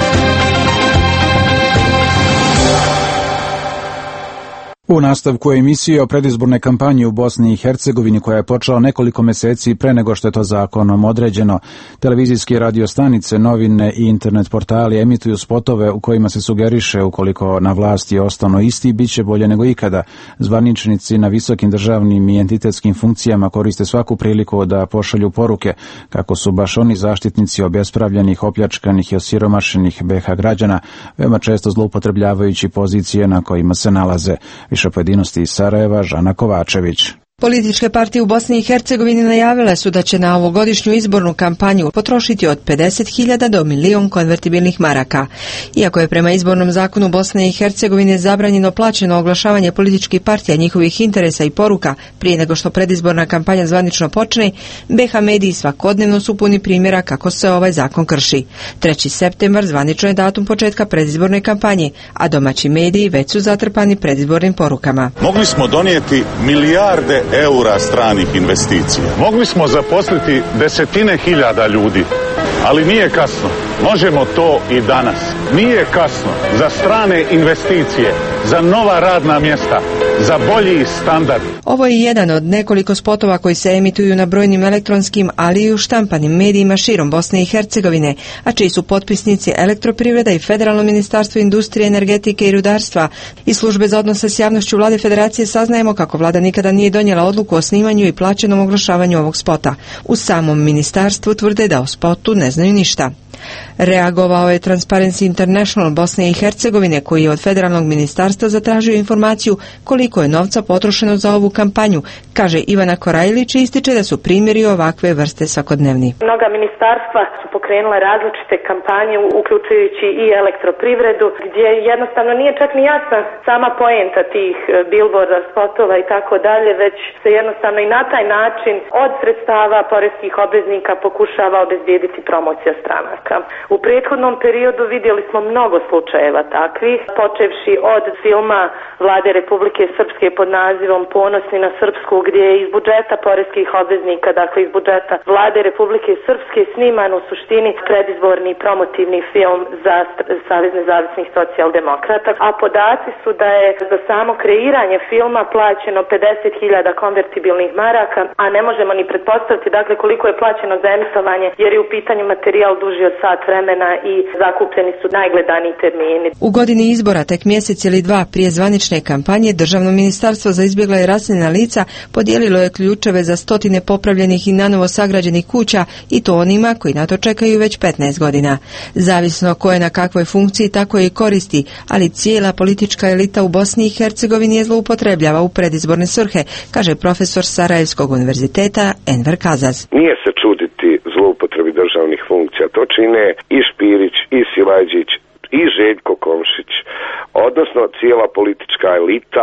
U nastavku emisije o predizbornoj kampanji u Bosni i Hercegovini koja je počela nekoliko meseci pre nego što je to zakonom određeno, televizijske radio stanice, novine i internet portali emituju spotove u kojima se sugeriše ukoliko na vlasti ostanu isti, bit će bolje nego ikada. Zvaničnici na visokim državnim i entitetskim funkcijama koriste svaku priliku da pošalju poruke kako su baš oni zaštitnici obespravljenih, opljačkanih i osiromašenih B iH građana, veoma često zloupotrebljavajući pozicije na kojima se nalaze. Više pojedinosti iz Sarajeva, Žana Kovačević. Političke partije u Bosni i Hercegovini najavile su da će na ovogodišnju izbornu kampanju potrošiti od pedeset hiljada do milion konvertibilnih maraka. Iako je prema izbornom zakonu Bosne i Hercegovine zabranjeno plaćeno oglašavanje političkih partija, njihovih interesa i poruka prije nego što predizborna kampanja zvanično počne, B iH mediji svakodnevno su puni primjera kako se ovaj zakon krši. treći septembar zvanično je datum početka predizborne kampanje, a domaći mediji već su zatrpani predizbornim porukama. Mogli smo donijeti milijarde eura stranih investicija. Mogli smo zaposliti desetine hiljada ljudi, ali nije kasno. Možemo to i danas. Nije kasno za strane investicije, za nova radna mjesta, za bolji standard. Ovo je jedan od nekoliko spotova koji se emituju na brojnim elektronskim, ali i u štampanim medijima širom Bosne i Hercegovine, a čiji su potpisnici Elektroprivreda i Federalno ministarstvo industrije, energetike i rudarstva. Iz službe za odnose s javnošću Vlade Federacije saznajemo kako vlada nikada nije donijela odluku o snimanju i plaćenom oglašavanju ovog spota. U samom ministarstvu tvrde da o spotu ne znaju ništa. Reagovao je Transparency International Bosne i Hercegovine, koji je od federalnog ministarstva zatražio informaciju koliko je novca potrošeno za ovu kampanju, kaže Ivana Korajlić i ističe da su primjeri ovakve vrste svakodnevni. Mnoga ministarstva su pokrenula različite kampanje, uključujući i elektroprivredu, gdje jednostavno nije čak ni jasna sama poenta tih bilborda, spotova i tako dalje, već se jednostavno i na taj način od sredstava poreskih obveznika pokušava obezbijediti promocija stranaka. U prethodnom periodu vidjeli smo mnogo slučajeva takvih, počevši od filma Vlade Republike Srpske pod nazivom Ponosni na Srpsku, gdje je iz budžeta poreskih obveznika, dakle iz budžeta Vlade Republike Srpske, sniman u suštini predizborni promotivni film za Savez nezavisnih socijaldemokrata, a podaci su da je za samo kreiranje filma plaćeno pedeset hiljada konvertibilnih maraka, a ne možemo ni pretpostaviti dakle koliko je plaćeno za emitovanje, jer je u pitanju materijal duži od sat vremena i zakupljeni su najgledaniji termini. U godini izbora, tek mjesec ili dva prije zvanične kampanje, Državno ministarstvo za izbjegla i raseljena lica podijelilo je ključeve za stotine popravljenih i nanovo sagrađenih kuća, i to onima koji na to čekaju već petnaest godina. Zavisno ko je na kakvoj funkciji, tako je i koristi, ali cijela politička elita u Bosni i Hercegovini je zloupotrebljava u predizborne svrhe, kaže profesor Sarajevskog univerziteta Enver Kazaz. Nije se čuditi zloupotrebi državnih funkcija. To čine i Špirić, i Silajđić, i Željko Komšić, odnosno cijela politička elita,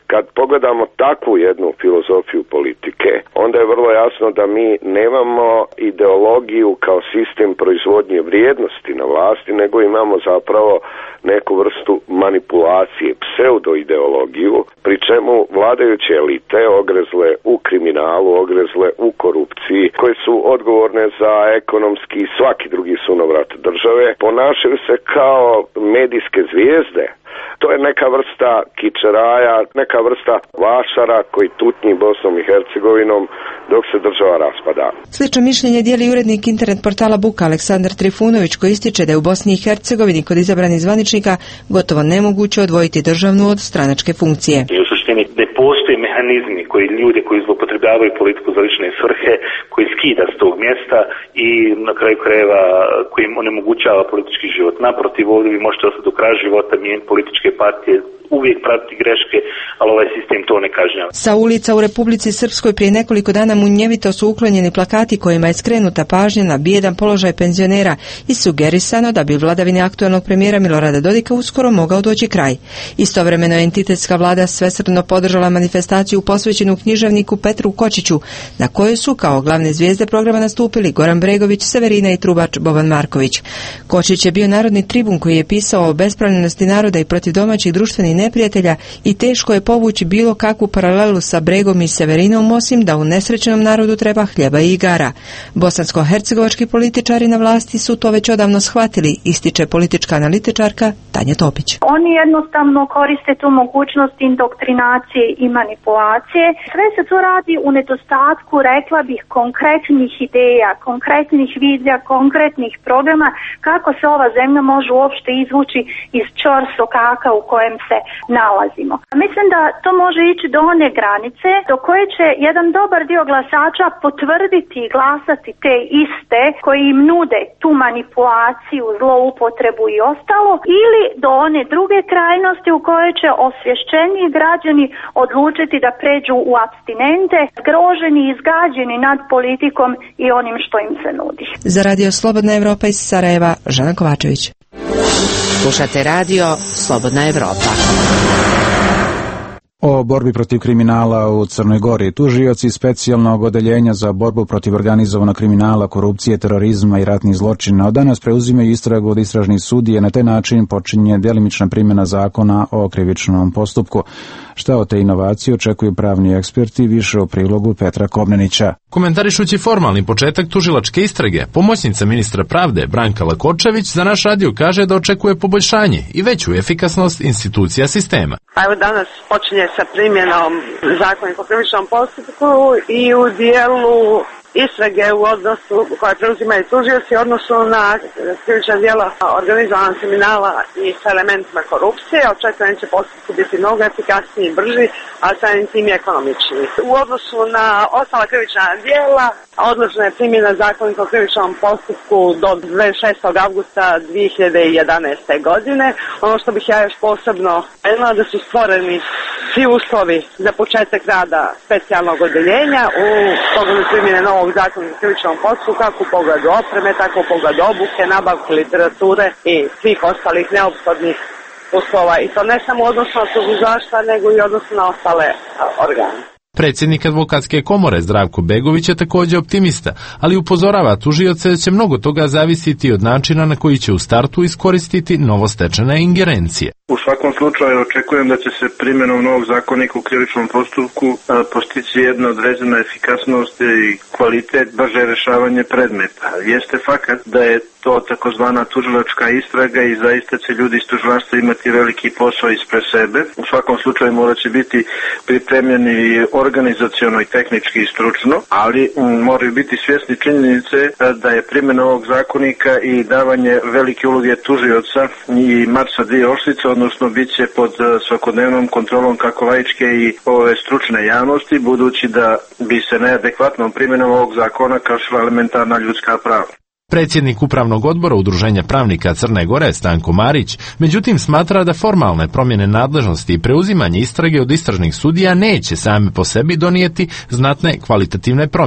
Kad pogledamo takvu jednu filozofiju politike, onda je vrlo jasno da mi nemamo ideologiju kao sistem proizvodnje vrijednosti na vlasti, nego imamo zapravo neku vrstu manipulacije, pseudoideologiju, pri čemu vladajuće elite ogrezle u kriminalu, ogrezle u korupciji, koje su odgovorne za ekonomski i svaki drugi sunovrat države, ponašaju se kao medijske zvijezde. To je neka vrsta kičeraja, neka vrsta vašara koji tutnji Bosnom i Hercegovinom dok se država raspada. Slično mišljenje dijeli urednik internet portala Buka Aleksandar Trifunović, koji ističe da je u Bosni i Hercegovini kod izabranih zvaničnika gotovo nemoguće odvojiti državnu od stranačke funkcije. I u suštini ne postoje mehanizmi koji ljude koji zloupotrebljavaju politiku za lične svrhe, koji skida s tog mjesta i na kraju krajeva koji im onemogućava politički život. Naprotiv, ovdje vi možete ostati do kraja života, mijenjati političke partije, uvijek pratiti greške, ali ovaj sistem to ne kažnjava. Sa ulica u Republici Srpskoj prije nekoliko dana munjevito su uklonjeni plakati kojima je skrenuta pažnja na bijedan položaj penzionera i sugerisano da bi vladavini aktuelnog premijera Milorada Dodika uskoro mogao doći kraj. Istovremeno je entitetska vlada svesrdno podržala manifestaciju posvećenu književniku Petru Kočiću, na kojoj su kao glavne zvijezde programa nastupili Goran Bregović, Severina i trubač Boban Marković. Kočić je bio narodni tribun koji je pisao o bespravljenosti naroda i protiv domaćih društvenih neprijatelja i teško je povući bilo kakvu paralelu sa Bregom i Severinom, osim da u nesrećenom narodu treba hljeba i igara. Bosansko-hercegovački političari na vlasti su to već odavno shvatili, ističe politička analitičarka Tanja Topić. Oni jednostavno koriste tu mogućnost indoktrinacije i manipulacije. Sve se to radi u nedostatku, rekla bih, konkretnih ideja, konkretnih vizija, konkretnih programa kako se ova zemlja može uopšte izvući iz ćorsokaka u kojem se nalazimo. Mislim da to može ići do one granice do koje će jedan dobar dio glasača potvrditi i glasati te iste koji im nude tu manipulaciju, zloupotrebu i ostalo, ili do one druge krajnosti u kojoj će osvješćeniji građani odlučiti da pređu u apstinente, zgroženi i izgađeni nad politikom i onim što im se nudi. Za Radio Slobodna Evropa iz Sarajeva, Žana Kovačević. Slušate radio Slobodna Evropa. O borbi protiv kriminala u Crnoj Gori. Tužioci specijalnog odeljenja za borbu protiv organizovanog kriminala, korupcije, terorizma i ratnih zločina od danas preuzimaju istragu od istražnih sudije. Na taj način počinje djelimična primjena zakona o krivičnom postupku. Šta o te inovacije očekuju pravni eksperti, više o prilogu Petra Komnenića. Komentarišući formalni početak tužilačke istrage, pomoćnica ministra pravde Branka Lakočević za naš radio kaže da očekuje poboljšanje i veću efikasnost institucija sistema. A evo danas počinje sa primjenom zakonika o krivičnom postupku i u dijelu istrage u odnosu koje preuzimaju tužioci u odnosu na krivična djela organizovanog kriminala i sa elementima korupcije. Očekujem će postupku biti mnogo efikasniji i brži, a samim tim i ekonomičniji. U odnosu na ostala krivična djela odložena je primjena zakonika o krivičnom postupku do dvadeset šestog avgusta dvije hiljade jedanaeste. godine. Ono što bih ja još posebno spomenula da su stvoreni svi uslovi za početak rada specijalnog odeljenja u pogledu primjene novog zakonika o krivičnom postupku, kako u pogledu opreme, tako u pogledu obuke, nabavke literature i svih ostalih neophodnih uslova. I to ne samo u odnosu na tužilaštva, nego i u odnosu na ostale organe. Predsjednik advokatske komore Zdravko Begović je također optimista, ali upozorava tužioce da će mnogo toga zavisiti od načina na koji će u startu iskoristiti novostečene ingerencije. U svakom slučaju očekujem da će se primjenom novog zakonika u krivičnom postupku postići jedna određena efikasnost i kvalitet, brže rješavanje predmeta. Jeste fakat da je to takozvana tužilačka istraga i zaista će ljudi iz tužilaštva imati veliki posao ispred sebe. U svakom slučaju morat će biti pripremljeni organizaciono i tehnički i stručno, ali moraju biti svjesni činjenice da je primjena ovog zakonika i davanje velike uloge tužioca i mača dvije oštrice, odnosno bit će pod svakodnevnom kontrolom kako laičke i ove stručne javnosti, budući da bi se neadekvatnom primjenom ovog zakona kršila elementarna ljudska prava. Predsjednik Upravnog odbora Udruženja pravnika Crne Gore Stanko Marić, međutim smatra da formalne promjene nadležnosti i preuzimanje istrage od istražnih sudija neće same po sebi donijeti znatne kvalitativne promjene.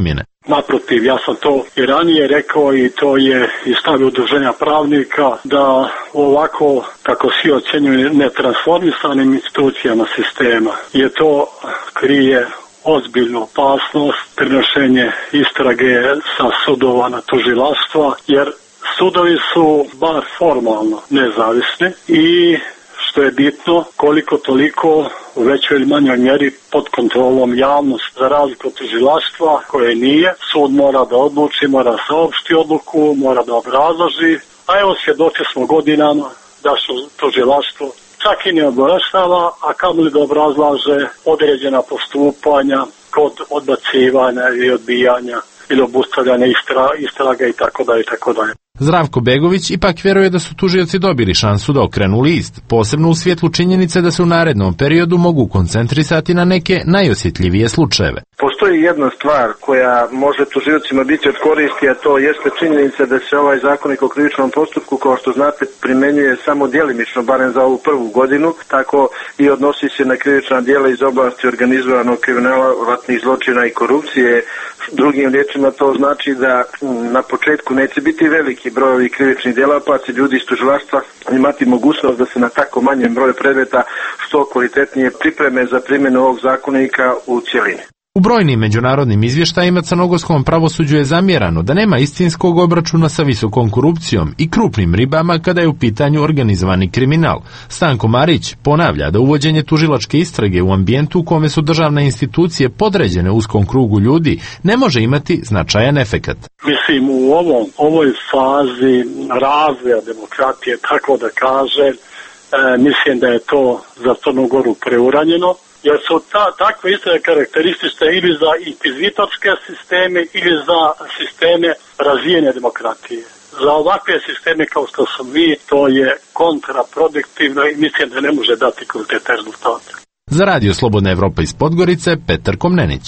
Naprotiv, ja sam to i ranije rekao i to je i stav udruženja pravnika da ovako, kako svi ocjenjuju, netransformisanim institucijama sistema je to krije ozbiljnu opasnost, prenošenje istrage sa sudova na tužilaštva, jer sudovi su bar formalno nezavisni i što je bitno, koliko toliko u većoj ili manjoj mjeri pod kontrolom javnosti, za razliku od tužilaštva koje nije. Sud mora da odluči, mora saopšti odluku, mora da obrazloži, a evo svjedoci smo godinama da su tužilaštvo čak i ne obavještava, a kamoli da obrazlaže određena postupanja kod odbacivanja i odbijanja ili obustavljanja istra, istraga i tako dalje i tako dalje. Zdravko Begović ipak vjeruje da su tužioci dobili šansu da okrenu list, posebno u svjetlu činjenice da se u narednom periodu mogu koncentrisati na neke najosjetljivije slučajeve. Postoji jedna stvar koja može tužiocima biti od koristi, a to jeste činjenica da se ovaj zakonik o krivičnom postupku, kao što znate, primenjuje samo djelimično, barem za ovu prvu godinu, tako i odnosi se na krivična djela iz oblasti organizovanog kriminala, ratnih zločina i korupcije. Drugim riječima to znači da na početku neće biti veliki broj ovih krivičnih djela, pa će ljudi iz tužilaštva imati mogućnost da se na tako manjem broju predmeta što kvalitetnije pripreme za primjenu ovog zakonika u cjelini. U brojnim međunarodnim izvještajima crnogorskom pravosuđu je zamjerano da nema istinskog obračuna sa visokom korupcijom i krupnim ribama kada je u pitanju organizovani kriminal. Stanko Marić ponavlja da uvođenje tužilačke istrage u ambijentu u kome su državne institucije podređene uskom krugu ljudi ne može imati značajan efekat. Mislim, u ovom, ovoj fazi razvoja demokratije, tako da kaže, e, mislim da je to za Crnu Goru preuranjeno, jer su ta, takve istrage karakteristične ili za inkvizitočke sisteme ili za sisteme razvijene demokratije. Za ovakve sisteme kao što su vi, to je kontraproduktivno i mislim da ne može dati kvalitetne rezultate. Za Radio Slobodna Evropa iz Podgorice, Petar Komnenić.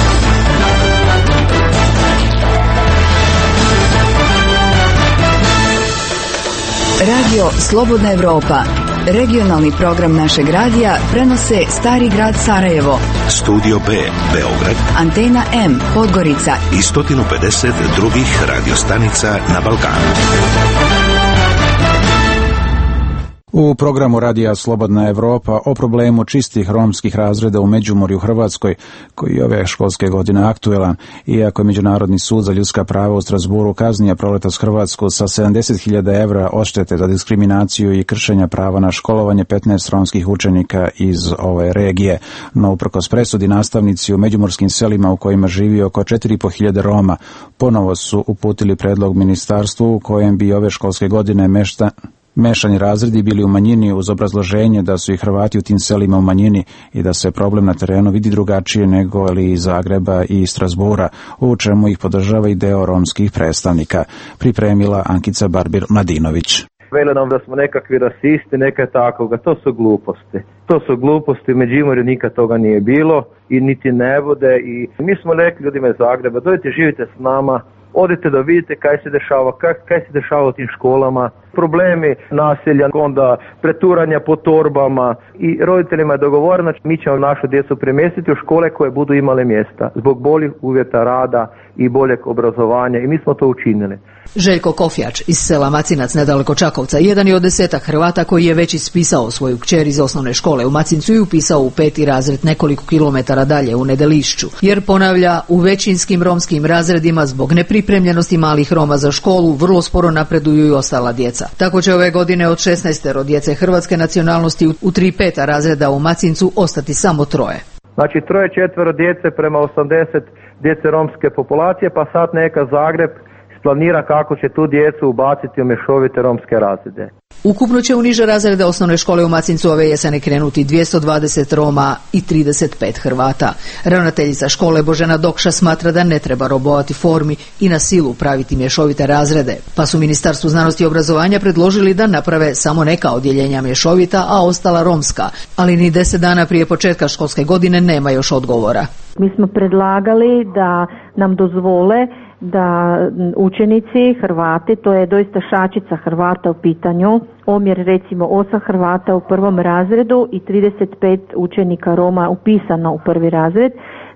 Radio Slobodna Evropa, regionalni program našeg radija, prenose Stari grad Sarajevo, Studio B, Beograd, Antena M, Podgorica i sto pedeset drugih radiostanica na Balkanu. U programu Radija Slobodna Evropa o problemu čistih romskih razreda u Međimurju u Hrvatskoj, koji je ove školske godine aktuelan, iako je Međunarodni sud za ljudska prava u Strasburu kaznio Proletas Hrvatsku sa sedamdeset hiljada evra odštete za diskriminaciju i kršenja prava na školovanje petnaest romskih učenika iz ove regije. No, uprkos presudi, nastavnici u međimurskim selima u kojima živi oko četiri i po hiljade Roma ponovo su uputili predlog ministarstvu u kojem bi ove školske godine mešta mešani razredi bili u manjini uz obrazloženje da su i Hrvati u tim selima u manjini i da se problem na terenu vidi drugačije nego li iz Zagreba i Strasbura, u čemu ih podržava i deo romskih predstavnika. Pripremila Ankica Barbir-Mladinović. Vele nam da smo nekakvi rasisti, neka takoga, to su gluposti. To su gluposti, u Međimurju nikad toga nije bilo i niti ne bude i mi smo rekli ljudima iz Zagreba, dojte živite s nama, odite da vidite kaj se dešava, kaj, kaj se dešava u tim školama, problemi nasilja, onda preturanja po torbama i roditeljima je dogovoreno, mi ćemo našu djecu premjestiti u škole koje budu imale mjesta zbog boljih uvjeta rada i boljeg obrazovanja i mi smo to učinili. Željko Kofjač iz sela Macinac nedaleko Čakovca, jedan je od desetak Hrvata koji je već ispisao svoju kćer iz osnovne škole u Macincu i upisao u peti razred nekoliko kilometara dalje u Nedelišću, jer ponavlja, u većinskim romskim razredima zbog nepripremljenosti malih Roma za školu vrlo sporo napreduju i ostala djeca. Tako će ove godine od šesnaestero djece hrvatske nacionalnosti u tri peta razreda u Macincu ostati samo troje. Znači troje četvero djece prema osamdeset djece romske populacije, pa sad neka Zagreb planira kako će tu djecu ubaciti u mješovite romske razrede. Ukupno će u niže razrede osnovne škole u Macincu ove jesene krenuti dvjesto dvadeset Roma i trideset pet Hrvata. Ravnateljica škole Božena Dokša smatra da ne treba robovati formi i na silu praviti mješovite razrede, pa su Ministarstvu znanosti i obrazovanja predložili da naprave samo neka odjeljenja mješovita, a ostala romska, ali ni deset dana prije početka školske godine nema još odgovora. Mi smo predlagali da nam dozvole da učenici Hrvati, to je doista šačica Hrvata u pitanju, omjer recimo osam Hrvata u prvom razredu i trideset pet učenika Roma upisano u prvi razred,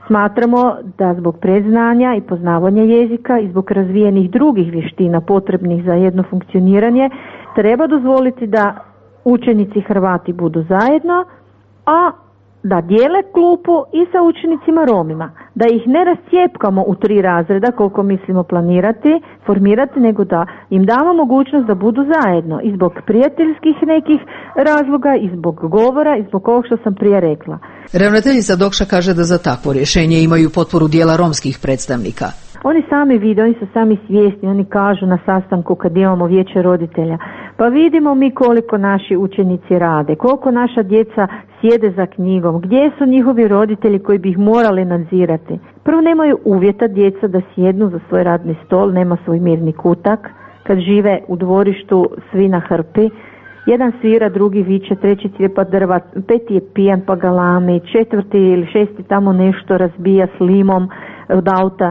Smatramo da zbog predznanja i poznavanja jezika i zbog razvijenih drugih vještina potrebnih za jedno funkcioniranje treba dozvoliti da učenici Hrvati budu zajedno, a da dijele klupu i sa učenicima Romima, da ih ne rascijepkamo u tri razreda koliko mislimo planirati, formirati, nego da im damo mogućnost da budu zajedno i zbog prijateljskih nekih razloga i zbog govora i zbog ovog što sam prije rekla. Ravnateljica Dokša kaže da za takvo rješenje imaju potporu dijela romskih predstavnika. Oni sami vide, oni su sami svjesni, oni kažu na sastanku kad imamo vijeće roditelja, pa vidimo mi koliko naši učenici rade, koliko naša djeca sjede za knjigom, gdje su njihovi roditelji koji bi ih morali nadzirati. Prvo, nemaju uvjeta djeca da sjednu za svoj radni stol, nema svoj mirni kutak, kad žive u dvorištu svi na hrpi, jedan svira, drugi viče, treći cijepa drva, peti je pijan pa galami, četvrti ili šesti tamo nešto razbija s limom od auta.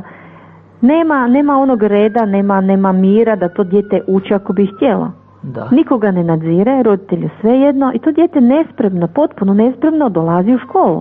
Nema, nema onog reda, nema, nema mira da to dijete uči ako bi htjelo. Da. Nikoga ne nadzire, roditelju svejedno i to dijete nespremno, potpuno nespremno dolazi u školu.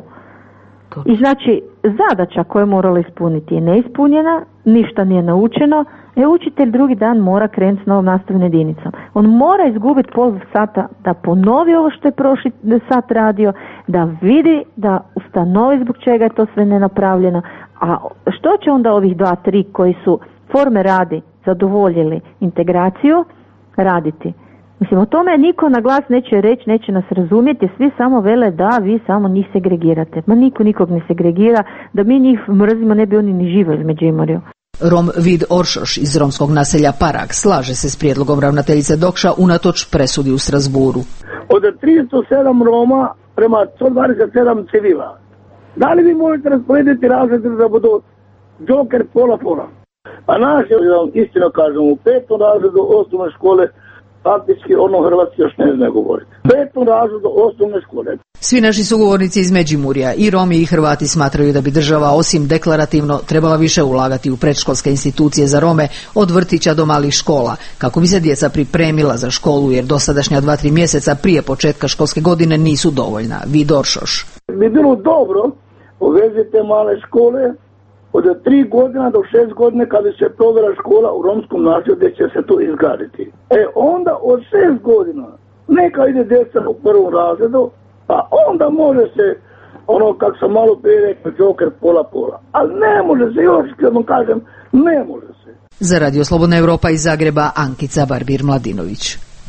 To. I znači zadaća koju je morala ispuniti je neispunjena, ništa nije naučeno, e učitelj drugi dan mora krenuti s novom nastavnom jedinicom. On mora izgubiti pol sata da ponovi ovo što je prošli sat radio, da vidi, da ustanovi zbog čega je to sve nenapravljeno. A što će onda ovih dva, tri koji su forme radi zadovoljili integraciju raditi? Mislim, o tome niko na glas neće reći, neće nas razumjeti, svi samo vele da vi samo njih segregirate. Ma niko nikog ne segregira, da mi njih mrzimo ne bi oni ni živjeli u Međimurju. Rom Vid Oršoš iz romskog naselja Parag slaže se s prijedlogom ravnateljice Dokša unatoč presudi u Strasburu. Od tristo sedam Roma prema sto dvadeset sedam civila. Da li vi možete rasporediti razrede da budu džoker pola-pola? A naš, ja istino kažem, u petom razredu osnovne škole faktički ono hrvatski još ne zna govoriti. Petom razredu osnovne škole. Svi naši sugovornici iz Međimurja, i Romi i Hrvati, smatraju da bi država osim deklarativno trebala više ulagati u predškolske institucije za Rome od vrtića do malih škola, kako bi se djeca pripremila za školu, jer dosadašnja dva, tri mjeseca prije početka školske godine nisu dovoljna. Vid Oršoš. Bi bilo dobro povezite male škole od tri godina do šest godine kada se provjera škola u romskom naselju gdje će se to izgraditi. E onda od šest godina neka ide djeca u prvom razredu, pa onda može se, ono kako sam malo prije rekao, džoker pola-pola. Ali ne može se, još kad vam kažem, ne može se. Za Radio Slobodna Evropa iz Zagreba, Ankica Barbir-Mladinović.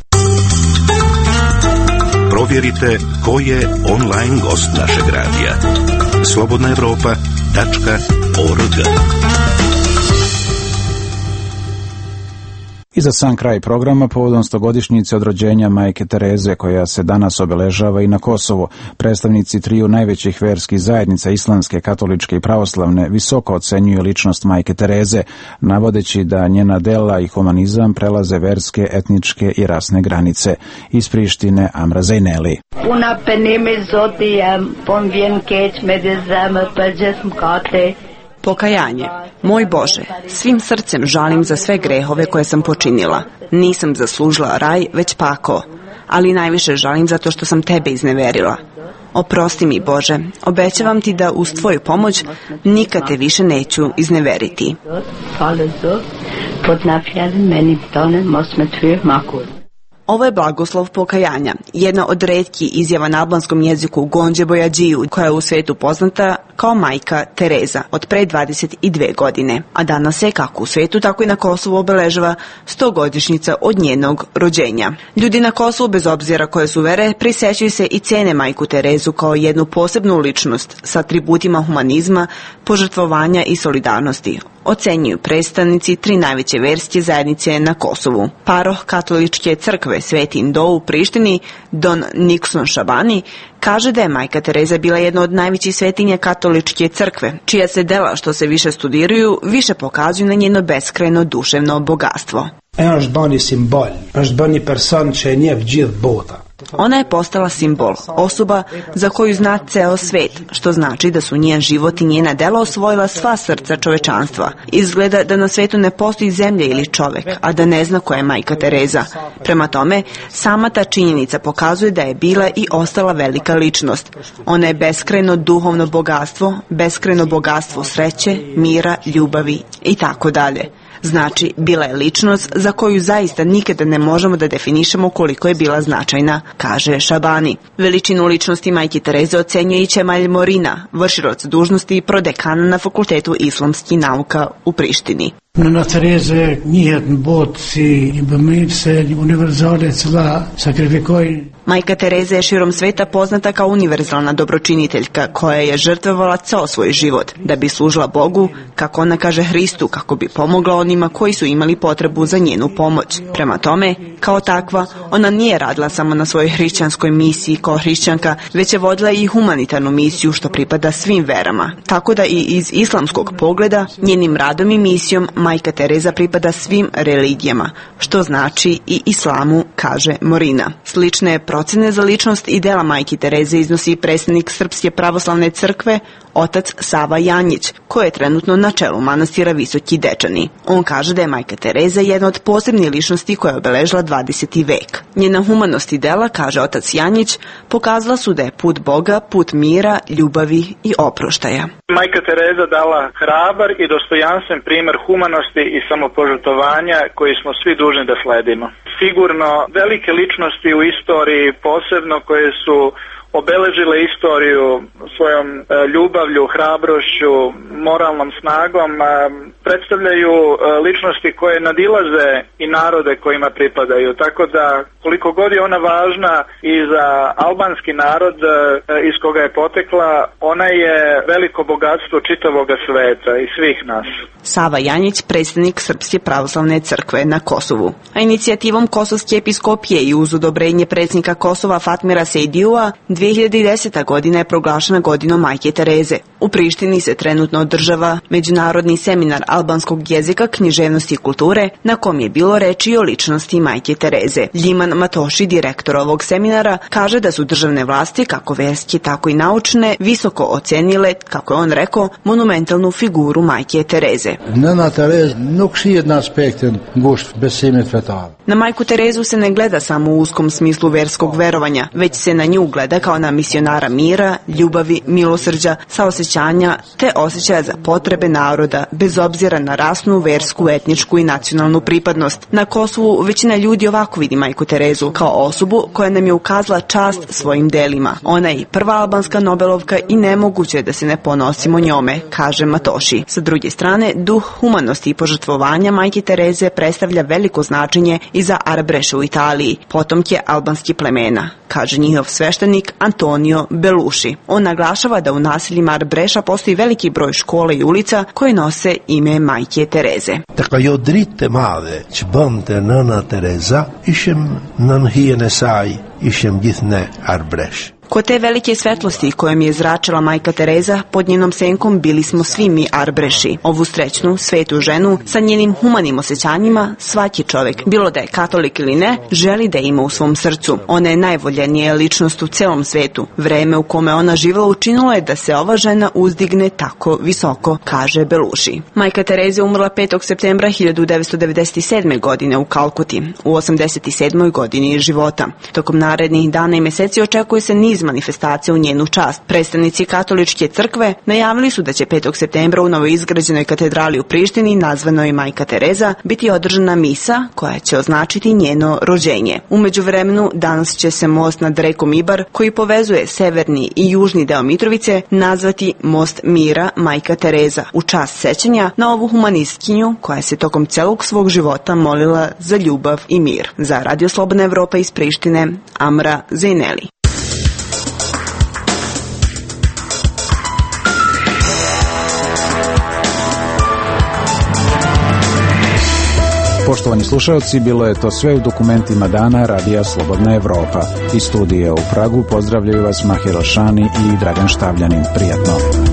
Provjerite ko je online gost našeg radija. slobodna evropa tačka org. I za sam kraj programa, povodom stogodišnjice od rođenja majke Tereze, koja se danas obeležava i na Kosovu, predstavnici triju najvećih verskih zajednica, islamske, katoličke i pravoslavne, visoko ocenjuju ličnost majke Tereze, navodeći da njena dela i humanizam prelaze verske, etničke i rasne granice. Iz Prištine, Amra Zejneli. Una penime zodijem, pon vjen keć medezem, peđesm kate. Pokajanje. Moj Bože, svim srcem žalim za sve grehove koje sam počinila. Nisam zaslužila raj, već pakao, ali najviše žalim zato što sam tebe izneverila. Oprosti mi, Bože, obećavam ti da uz tvoju pomoć nikad te više neću izneveriti. Ovo je blagoslov pokajanja, jedna od retkih izjava na albanskom jeziku Gonđe Bojađiju, koja je u svijetu poznata kao majka Tereza od pre dvadeset dvije godine, a danas se kako u svijetu tako i na Kosovu obeležava stogodišnjica od njenog rođenja. Ljudi na Kosovu, bez obzira koje su vere, prisjećaju se i cijene majku Terezu kao jednu posebnu ličnost sa atributima humanizma, požrtvovanja i solidarnosti, ocenjuju predstavnici tri najveće verske zajednice na Kosovu. Paroh katoličke crkve Sveti Indo u Prištini, Don Nixon Šabani, kaže da je majka Tereza bila jedna od najvećih svetinja katoličke crkve, čija se dela što se više studiraju, više pokazuju na njeno beskrajno duševno bogatstvo. Është bani simbol, është bani person që e njeh gjithë bota. Ona je postala simbol, osoba za koju zna ceo svet, što znači da su njen život i njena dela osvojila sva srca čovečanstva. Izgleda da na svetu ne postoji zemlja ili čovek, a da ne zna ko je majka Tereza. Prema tome, sama ta činjenica pokazuje da je bila i ostala velika ličnost. Ona je beskrajno duhovno bogatstvo, beskrajno bogatstvo sreće, mira, ljubavi i tako dalje. Znači, bila je ličnost za koju zaista nikada ne možemo da definišemo koliko je bila značajna, kaže Šabani. Veličinu ličnosti majke Tereze ocenjuje i Čemalj Morina, vršilac dužnosti prodekana na Fakultetu islamskih nauka u Prištini. Nana Tereza je njiheten båt i bemivse univerzalec la sakrifikoj. Majka Tereza je širom sveta poznata kao univerzalna dobročiniteljka koja je žrtvovala ceo svoj život da bi služila Bogu, kako ona kaže Hristu, kako bi pomogla onima koji su imali potrebu za njenu pomoć. Prema tome, kao takva, ona nije radila samo na svojoj hrišćanskoj misiji kao hrišćanka, već je vodila i humanitarnu misiju što pripada svim verama. Tako da i iz islamskog pogleda njenim radom i misijom majka Tereza pripada svim religijama, što znači i islamu, kaže Morina. Slične procene za ličnost i dela majke Tereze iznosi predstavnik Srpske pravoslavne crkve, otac Sava Janjić, koji je trenutno na čelu manastira Visoki Dečani. On kaže da je majka Tereza jedna od posebnih ličnosti koja je obeležila dvadeseti vek. Njena humanost i dela, kaže otac Janjić, pokazala su da je put Boga, put mira, ljubavi i oproštaja. Majka Tereza dala hrabar i dostojanstven primer humanosti i samopožrtvovanja koji smo svi dužni da sledimo. Sigurno velike ličnosti u istoriji, posebno koje su obeležile istoriju svojom ljubavlju, hrabrošću, moralnom snagom, predstavljaju ličnosti koje nadilaze i narode kojima pripadaju. Tako da koliko god je ona važna i za albanski narod iz koga je potekla, ona je veliko bogatstvo čitavoga sveta i svih nas. Sava Janjić, predstavnik Srpske pravoslavne crkve na Kosovu. A inicijativom Kosovske episkopije i uz odobrenje predsjednika Kosova Fatmira Sejdijua, dve hiljade deseta. godina je proglašena godinom majke Tereze. U Prištini se trenutno održava međunarodni seminar albanskog jezika, književnosti i kulture, na kom je bilo reči o ličnosti majke Tereze. Ljiman Matoši, direktor ovog seminara, kaže da su državne vlasti, kako verske, tako i naučne, visoko ocenile, kako je on rekao, monumentalnu figuru majke Tereze. Nana Tereza nuk shihet në aspektin ngushtë besimit fetar. Na majku Terezu se ne gleda samo u uskom smislu verskog verovanja, već se na nju gleda kao na misionara mira, ljubavi, milosrđa, saosećanja te osjećaja za potrebe naroda, bez obzira na rasnu, versku, etničku i nacionalnu pripadnost. Na Kosovu većina ljudi ovako vidi majku Terezu kao osobu koja nam je ukazala čast svojim delima. Ona je i prva albanska Nobelovka i nemoguće je da se ne ponosimo njome, kaže Matoši. Sa druge strane, duh humanosti i požrtvovanja majke Tereze predstavlja veliko značenje i za Arbreše u Italiji, potomke albanskih plemena, kaže njihov sveštenik Antonio Beluši. On naglašava da u naseljima Arbreša postoji veliki broj škola i ulica koje nose ime majke Tereze. Tek ajo dritë e madhe që bënte nëna Tereza, ishim nën hijen e saj, ishim gjithë ne Arbresh. Kod te velike svetlosti kojom je zračila majka Tereza, pod njenom senkom bili smo svi mi Arbreši. Ovu srećnu, svetu ženu, sa njenim humanim osjećanjima, svaki čovjek, bilo da je katolik ili ne, želi da ima u svom srcu. Ona je najvoljenija ličnost u celom svetu. Vreme u kome ona živjela učinilo je da se ova žena uzdigne tako visoko, kaže Beluši. Majka Tereza je umrla petog septembra hiljadu devetsto devedeset sedme. godine u Kalkuti, u osamdeset sedmoj. godini života. Tokom narednih dana i meseci očekuje se niz manifestacija u njenu čast. Predstavnici katoličke crkve najavili su da će petog septembra u novoizgrađenoj katedrali u Prištini, nazvanoj Majka Tereza, biti održana misa koja će označiti njeno rođenje. U međuvremenu danas će se most nad rekom Ibar, koji povezuje severni i južni deo Mitrovice, nazvati Most mira Majka Tereza, u čast sećanja na ovu humanistkinju koja se tokom celog svog života molila za ljubav i mir. Za Radio Slobodna Evropa iz Prištine, Amra Zejneli. Poštovani slušalci, bilo je to sve u dokumentima dana Radija Slobodna Evropa. Iz studija u Pragu pozdravljaju vas Mahir Alšani i Dragan Štavljanin. Prijatno.